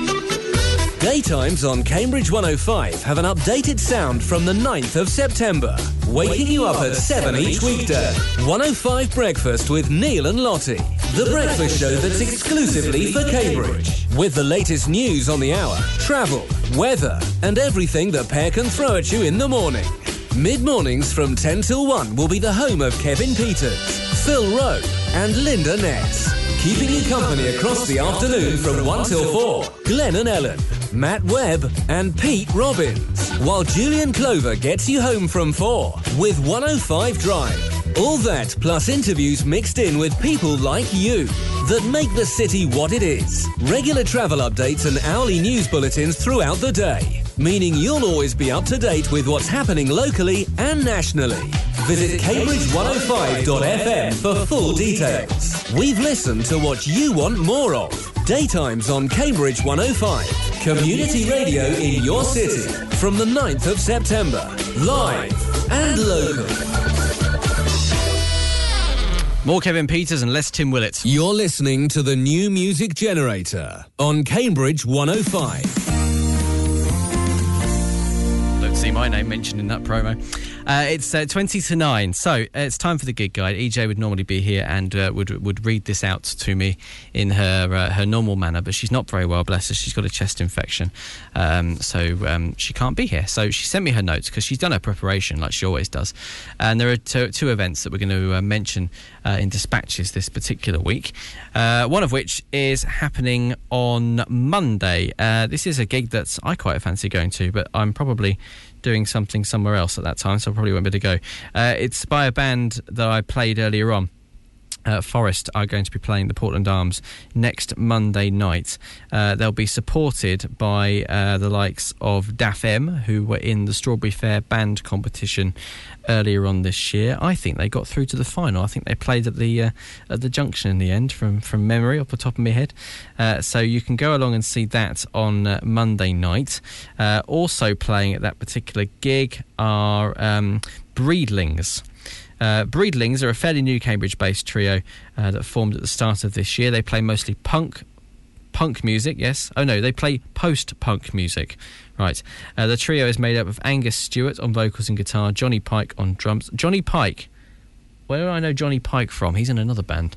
Daytimes on Cambridge 105 have an updated sound from the 9th of September, waking you up at 7 each weekday. 105 Breakfast with Neil and Lottie, the breakfast show that's exclusively for Cambridge, with the latest news on the hour, travel, weather, and everything the pair can throw at you in the morning. Mid-mornings from 10 till 1 will be the home of Kevin Peters, Phil Rowe, and Linda Ness. Keeping you company across the afternoon from 1 till 4, Glenn and Ellen. Matt Webb and Pete Robbins, while Julian Clover gets you home from 4 with 105 Drive. All that plus interviews mixed in with people like you that make the city what it is. Regular travel updates and hourly news bulletins throughout the day, meaning you'll always be up to date with what's happening locally and nationally. Visit Cambridge105.fm for full details. We've listened to what you want more of. Daytimes on Cambridge 105. Community radio in your city from the 9th of September. Live and local. More Kevin Peters and less Tim Willett. You're listening to the New Music Generator on Cambridge 105. Don't see my name mentioned in that promo. It's 20 to 9, so it's time for the gig guide. EJ would normally be here and would read this out to me in her normal manner, but she's not very well, bless her. She's got a chest infection, so she can't be here. So she sent me her notes because she's done her preparation like she always does. And there are two events that we're going to mention in dispatches this particular week, one of which is happening on Monday. This is a gig that I quite fancy going to, but I'm probably doing something somewhere else at that time, so I probably won't be able to go. It's by a band that I played earlier on. Forest are going to be playing the Portland Arms next Monday night. They'll be supported by the likes of DAF M, who were in the Strawberry Fair band competition earlier on this year. I think they got through to the final. I think they played at the Junction in the end, from memory off the top of my head. So you can go along and see that on Monday night. Also playing at that particular gig are Breedlings. Breedlings are a fairly new Cambridge-based trio that formed at the start of this year. They play mostly punk music, yes. Oh no, they play post-punk music. Right. The trio is made up of Angus Stewart on vocals and guitar, Johnny Pike on drums. Johnny Pike. Where do I know Johnny Pike from? He's in another band.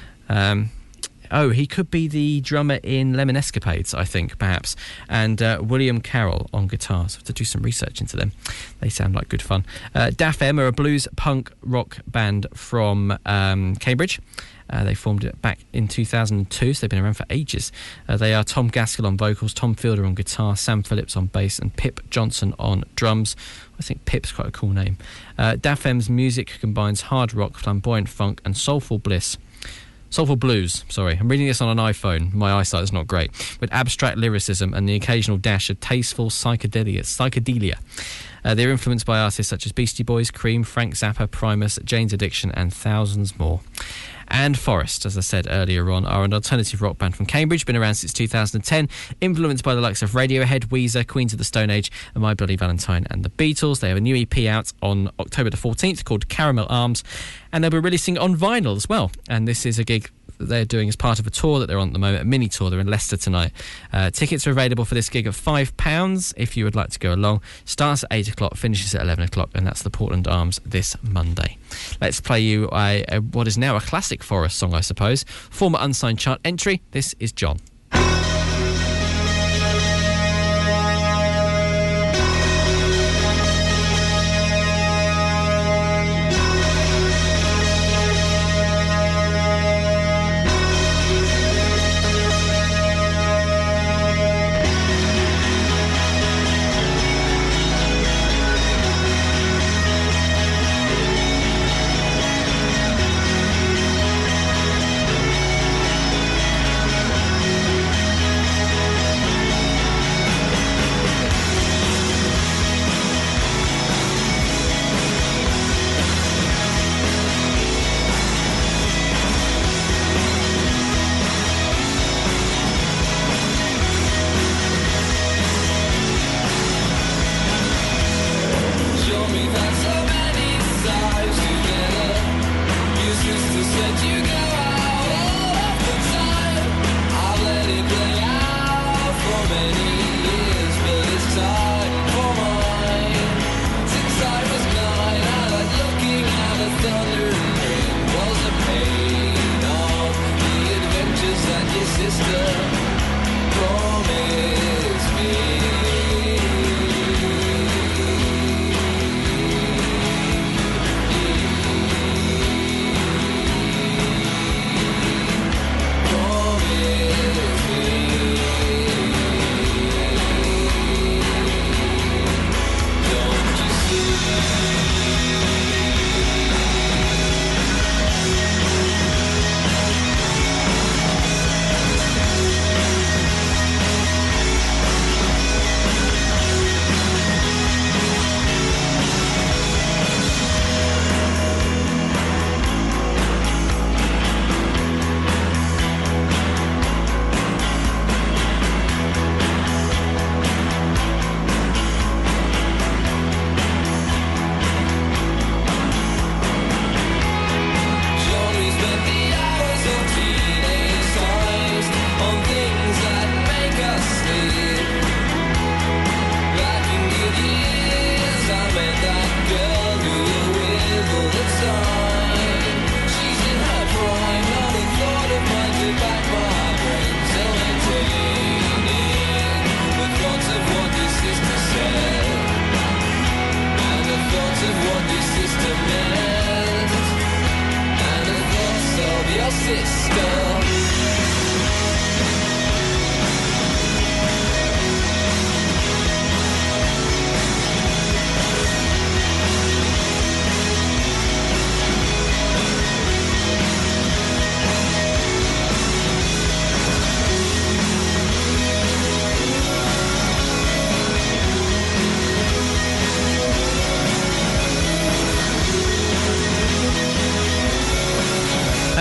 He could be the drummer in Lemon Escapades, I think, perhaps. And William Carroll on guitar. So I have to do some research into them. They sound like good fun. DAF M are a blues punk rock band from Cambridge. They formed it back in 2002, so they've been around for ages. They are Tom Gaskell on vocals, Tom Fielder on guitar, Sam Phillips on bass, and Pip Johnson on drums. I think Pip's quite a cool name. DAF M's music combines hard rock, flamboyant funk, and soulful blues. I'm reading this on an iPhone. My eyesight is not great. With abstract lyricism and the occasional dash of tasteful psychedelia. They're influenced by artists such as Beastie Boys, Cream, Frank Zappa, Primus, Jane's Addiction, and thousands more. And Forest, as I said earlier on, are an alternative rock band from Cambridge, been around since 2010, influenced by the likes of Radiohead, Weezer, Queens of the Stone Age, and My Bloody Valentine and the Beatles. They have a new EP out on October the 14th called Caramel Arms, and they'll be releasing on vinyl as well. And this is a gig that they're doing as part of a tour that they're on at the moment, a mini tour. They're in Leicester tonight. Tickets are available for this gig at £5 if you would like to go along. Starts at 8 o'clock, finishes at 11 o'clock, and that's the Portland Arms this Monday. Let's play you what is now a classic Forest song, I suppose. Former unsigned chart entry. This is John.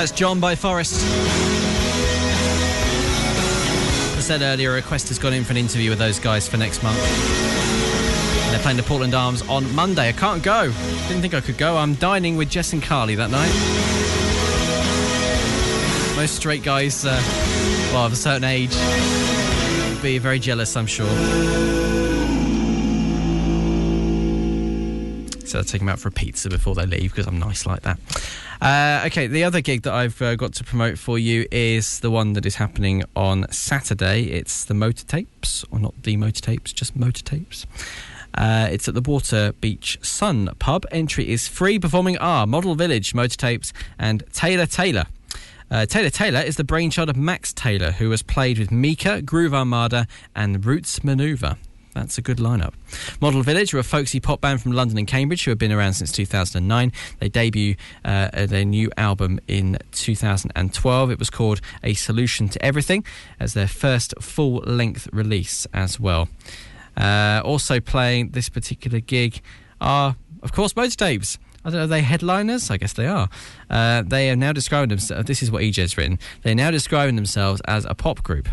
That's John by Forest. As I said earlier, a request has gone in for an interview with those guys for next month. And they're playing the Portland Arms on Monday. I can't go. Didn't think I could go. I'm dining with Jess and Carly that night. Most straight guys, of a certain age, would be very jealous, I'm sure. So I'll take them out for a pizza before they leave because I'm nice like that. Okay, the other gig that I've got to promote for you is the one that is happening on Saturday. It's the Motor Tapes, or not the Motor Tapes, just Motor Tapes. It's at the Water Beach Sun pub. Entry is free. Performing are Model Village, Motor Tapes, and Taylor Taylor. Taylor Taylor is the brainchild of Max Taylor, who has played with Mika, Groove Armada, and Roots Maneuver. That's a good lineup. Model Village are a folksy pop band from London and Cambridge who have been around since 2009. They debut their new album in 2012. It was called A Solution to Everything as their first full-length release as well. Also playing this particular gig are, of course, Motor Tapes. I don't know, are they headliners? I guess they are. They are now describing themselves, this is what EJ's written, they're now describing themselves as a pop group.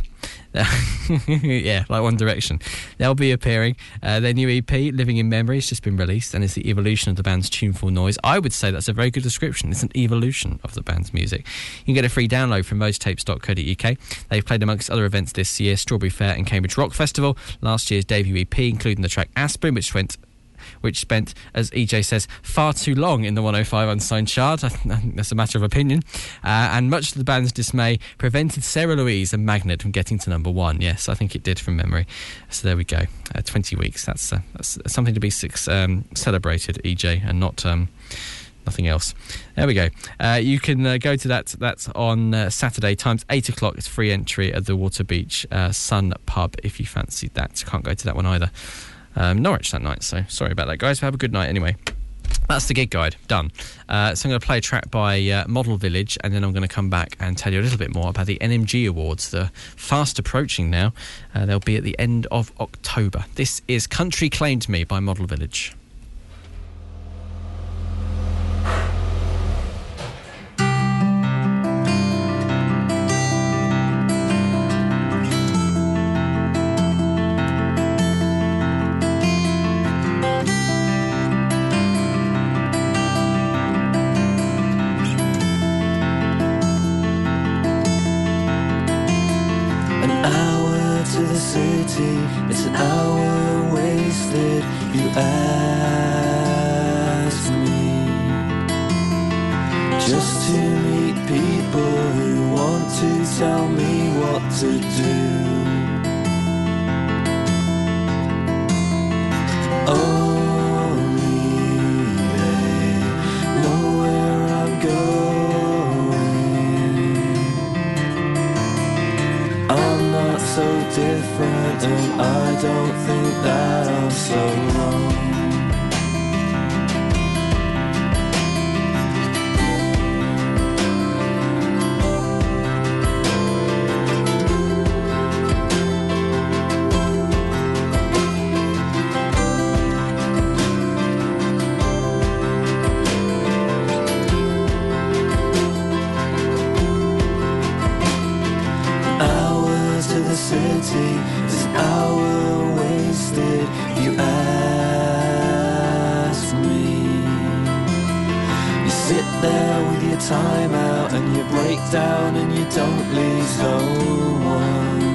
Yeah, like One Direction. They'll be appearing. Their new EP, Living in Memory, has just been released and it's the evolution of the band's tuneful noise. I would say that's a very good description. It's an evolution of the band's music. You can get a free download from motortapes.co.uk. They've played amongst other events this year, Strawberry Fair and Cambridge Rock Festival. Last year's debut EP, including the track Aspirin, which spent, as EJ says, far too long in the 105 unsigned chart. I think that's a matter of opinion. And much to the band's dismay, prevented Sarah Louise and Magnet from getting to number one. Yes, I think it did from memory. So there we go. 20 weeks. That's something to be celebrated, EJ, and not nothing else. There we go. You can go to that. That's on Saturday, times 8 o'clock. It's free entry at the Water Beach Sun pub if you fancy that. Can't go to that one either. Norwich that night, so sorry about that, guys. Have a good night anyway. That's the gig guide, done. So I'm going to play a track by Model Village, and then I'm going to come back and tell you a little bit more about the NMG Awards. They're fast approaching now. They'll be at the end of October. This is Country Claimed Me by Model Village. It's an hour wasted, you ask me, just to meet people who want to tell me what to do. Only they know where I'm going. I'm not so different, and I don't think that I'm so wrong. Hours to the city, this hour wasted, you ask me. You sit there with your time out and you break down and you don't lose no one.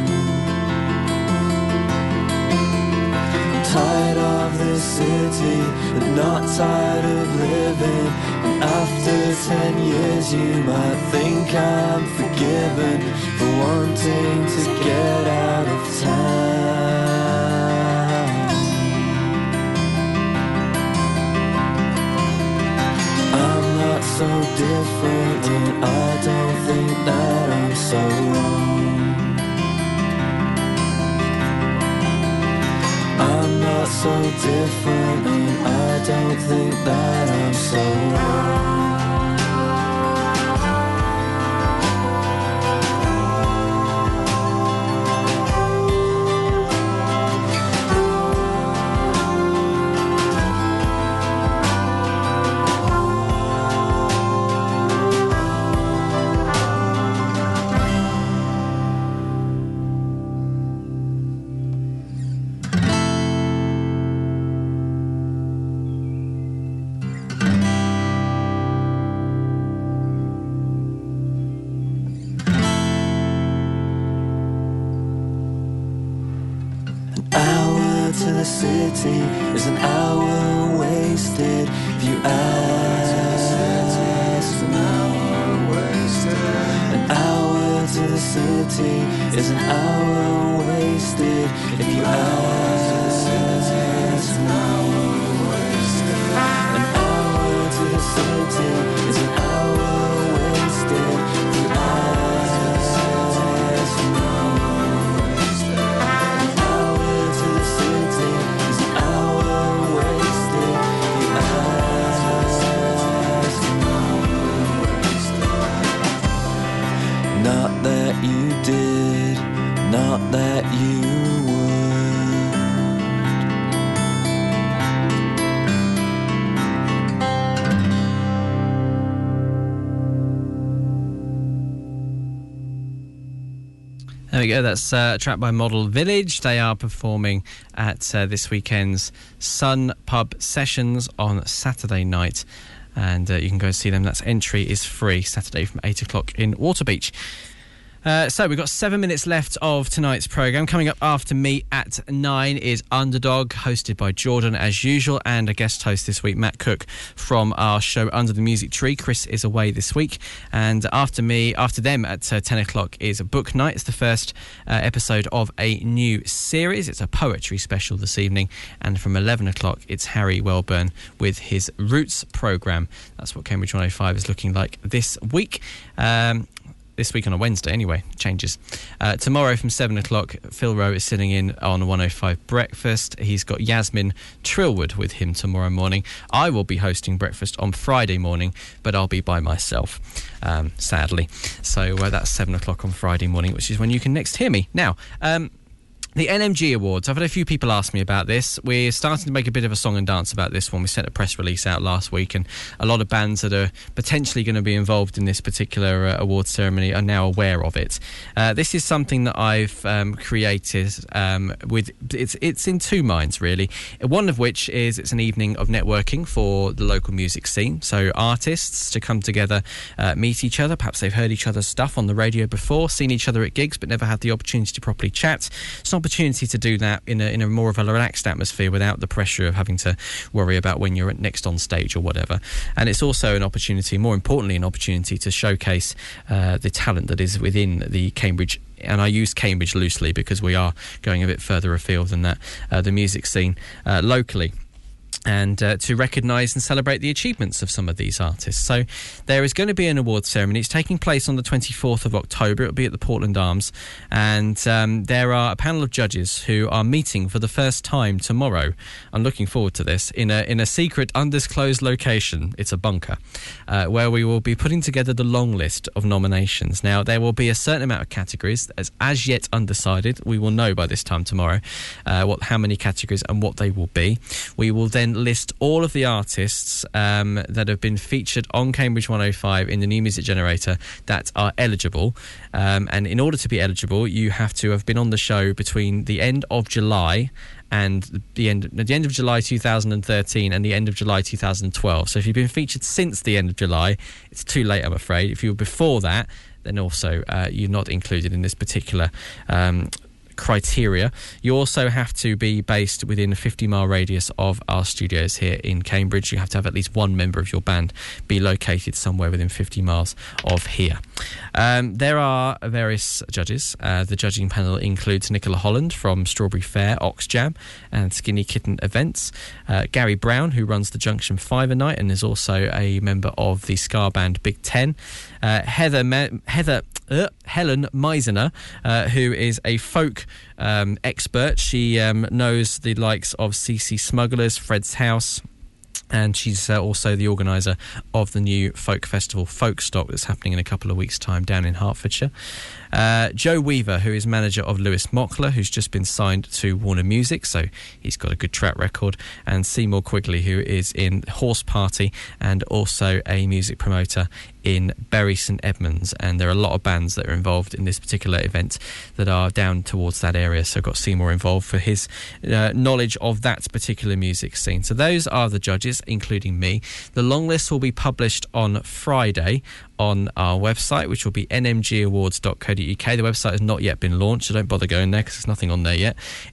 I'm tired of this city, but not tired of living. And after 10 years you might think I'm forgiven for wanting to get out of town. I'm not so different, and I don't think that I'm so wrong. I'm not so different, and I don't think that I'm so wrong. the city is an hour wasted. If you ask, an hour wasted. An hour to the city is an hour wasted. If you ask, an hour wasted. An hour to the city is an hour wasted. If you ask, an hour wasted. An hour to the city is an hour wasted. If you ask, an hour wasted. Not that you did, not that you would. There we go, that's a track by Model Village. They are performing at this weekend's Sun Pub Sessions on Saturday night. And you can go and see them. That's entry is free, Saturday from 8 o'clock in Waterbeach. So we've got 7 minutes left of tonight's programme. Coming up after me at 9 is Underdog, hosted by Jordan as usual, and a guest host this week, Matt Cook, from our show Under the Music Tree. Chris is away this week. And after them at 10 o'clock is Book Night. It's the first episode of a new series. It's a poetry special this evening. And from 11 o'clock, it's Harry Welburn with his Roots programme. That's what Cambridge 105 is looking like this week. This week on a Wednesday, anyway. Changes. Tomorrow from 7 o'clock, Phil Rowe is sitting in on 105 Breakfast. He's got Yasmin Trillwood with him tomorrow morning. I will be hosting breakfast on Friday morning, but I'll be by myself, sadly. So that's 7 o'clock on Friday morning, which is when you can next hear me. Now, the NMG Awards. I've had a few people ask me about this. We're starting to make a bit of a song and dance about this one. We sent a press release out last week, and a lot of bands that are potentially going to be involved in this particular award ceremony are now aware of it. This is something that I've created with... It's in two minds, really. One of which is it's an evening of networking for the local music scene. So artists to come together, meet each other. Perhaps they've heard each other's stuff on the radio before, seen each other at gigs, but never had the opportunity to properly chat. It's an opportunity to do that in a more of a relaxed atmosphere without the pressure of having to worry about when you're next on stage or whatever. And it's also an opportunity, more importantly, an opportunity to showcase the talent that is within the Cambridge, and I use Cambridge loosely because we are going a bit further afield than that, the music scene locally. And to recognise and celebrate the achievements of some of these artists. So there is going to be an awards ceremony. It's taking place on the 24th of October. It'll be at the Portland Arms. And there are a panel of judges who are meeting for the first time tomorrow. I'm looking forward to this. In a secret, undisclosed location. It's a bunker. Where we will be putting together the long list of nominations. Now, there will be a certain amount of categories as yet undecided. We will know by this time tomorrow how many categories and what they will be. We will then list all of the artists that have been featured on Cambridge 105 in the New Music Generator that are eligible. And in order to be eligible, you have to have been on the show between the end of July and the end of July 2013 and the end of July 2012. So if you've been featured since the end of July, it's too late, I'm afraid. If you were before that, then also you're not included in this particular criteria. You also have to be based within a 50-mile radius of our studios here in Cambridge. You have to have at least one member of your band be located somewhere within 50 miles of here. There are various judges. The judging panel includes Nicola Holland from Strawberry Fair, Oxjam and Skinny Kitten Events, Gary Brown, who runs the Junction 5 a night and is also a member of the ska band Big Ten, Helen Meisner, who is a folk expert. She knows the likes of CC Smugglers, Fred's House, and she's also the organiser of the new folk festival Folkstock that's happening in a couple of weeks' time down in Hertfordshire. Joe Weaver, who is manager of Lewis Mockler, who's just been signed to Warner Music, so he's got a good track record, and Seymour Quigley, who is in Horse Party and also a music promoter in Bury St Edmunds, and there are a lot of bands that are involved in this particular event that are down towards that area, so got Seymour involved for his knowledge of that particular music scene. So those are the judges, including me. The long list will be published on Friday on our website, which will be nmgawards.co.uk. The website has not yet been launched, so don't bother going there because there's nothing on there yet.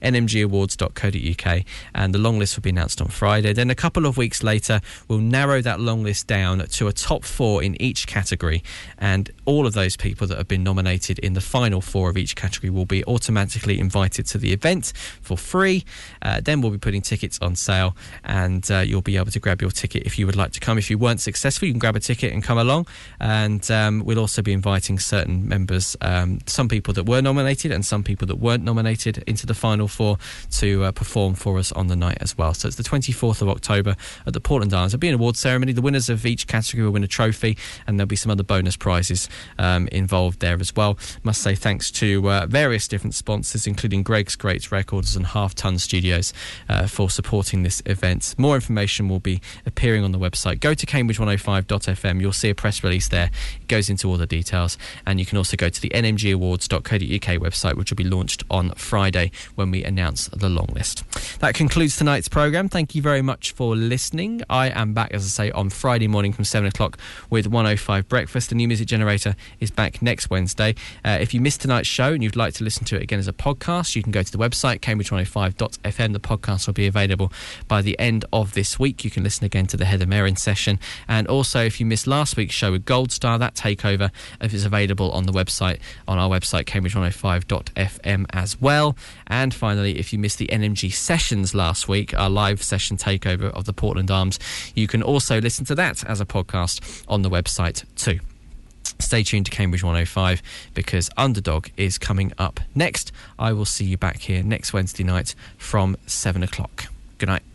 nmgawards.co.uk, and the long list will be announced on Friday. Then a couple of weeks later, we'll narrow that long list down to a top 4 in each category, and all of those people that have been nominated in the final 4 of each category will be automatically invited to the event for free. Then we'll be putting tickets on sale, and you'll be able to grab your ticket if you would like to come. If you weren't successful, you can grab a ticket and come along. And we'll also be inviting certain members, some people that were nominated and some people that weren't nominated, into the final 4 to perform for us on the night as well. So it's the 24th of October at the Portland Arms. There'll be an award ceremony. The winners of each category will win a trophy, and there'll be some other bonus prizes involved there as well. Must say thanks to various different sponsors, including Greg's Great Records and Half Ton Studios for supporting this event. More information will be appearing on the website. Go to cambridge105.fm. You'll see a press release there. It goes into all the details, and you can also go to the nmgawards.co.uk website, which will be launched on Friday when we announce the long list. That concludes tonight's programme. Thank you very much for listening. I am back, as I say, on Friday morning from 7 o'clock with 105 Breakfast. The New Music Generator is back next Wednesday. If you missed tonight's show and you'd like to listen to it again as a podcast, you can go to the website cambridge105.fm. The podcast will be available by the end of this week. You can listen again to the Heather Merrin session, and also if you missed last week's show with Gold Star, that takeover is available on the website, on our website cambridge105.fm as well. And finally, if you missed the NMG sessions last week, our live session takeover of the Portland Arms, you can also listen to that as a podcast on the website too. Stay tuned to Cambridge 105 because Underdog is coming up next. I will see you back here next Wednesday night from 7 o'clock. Good night.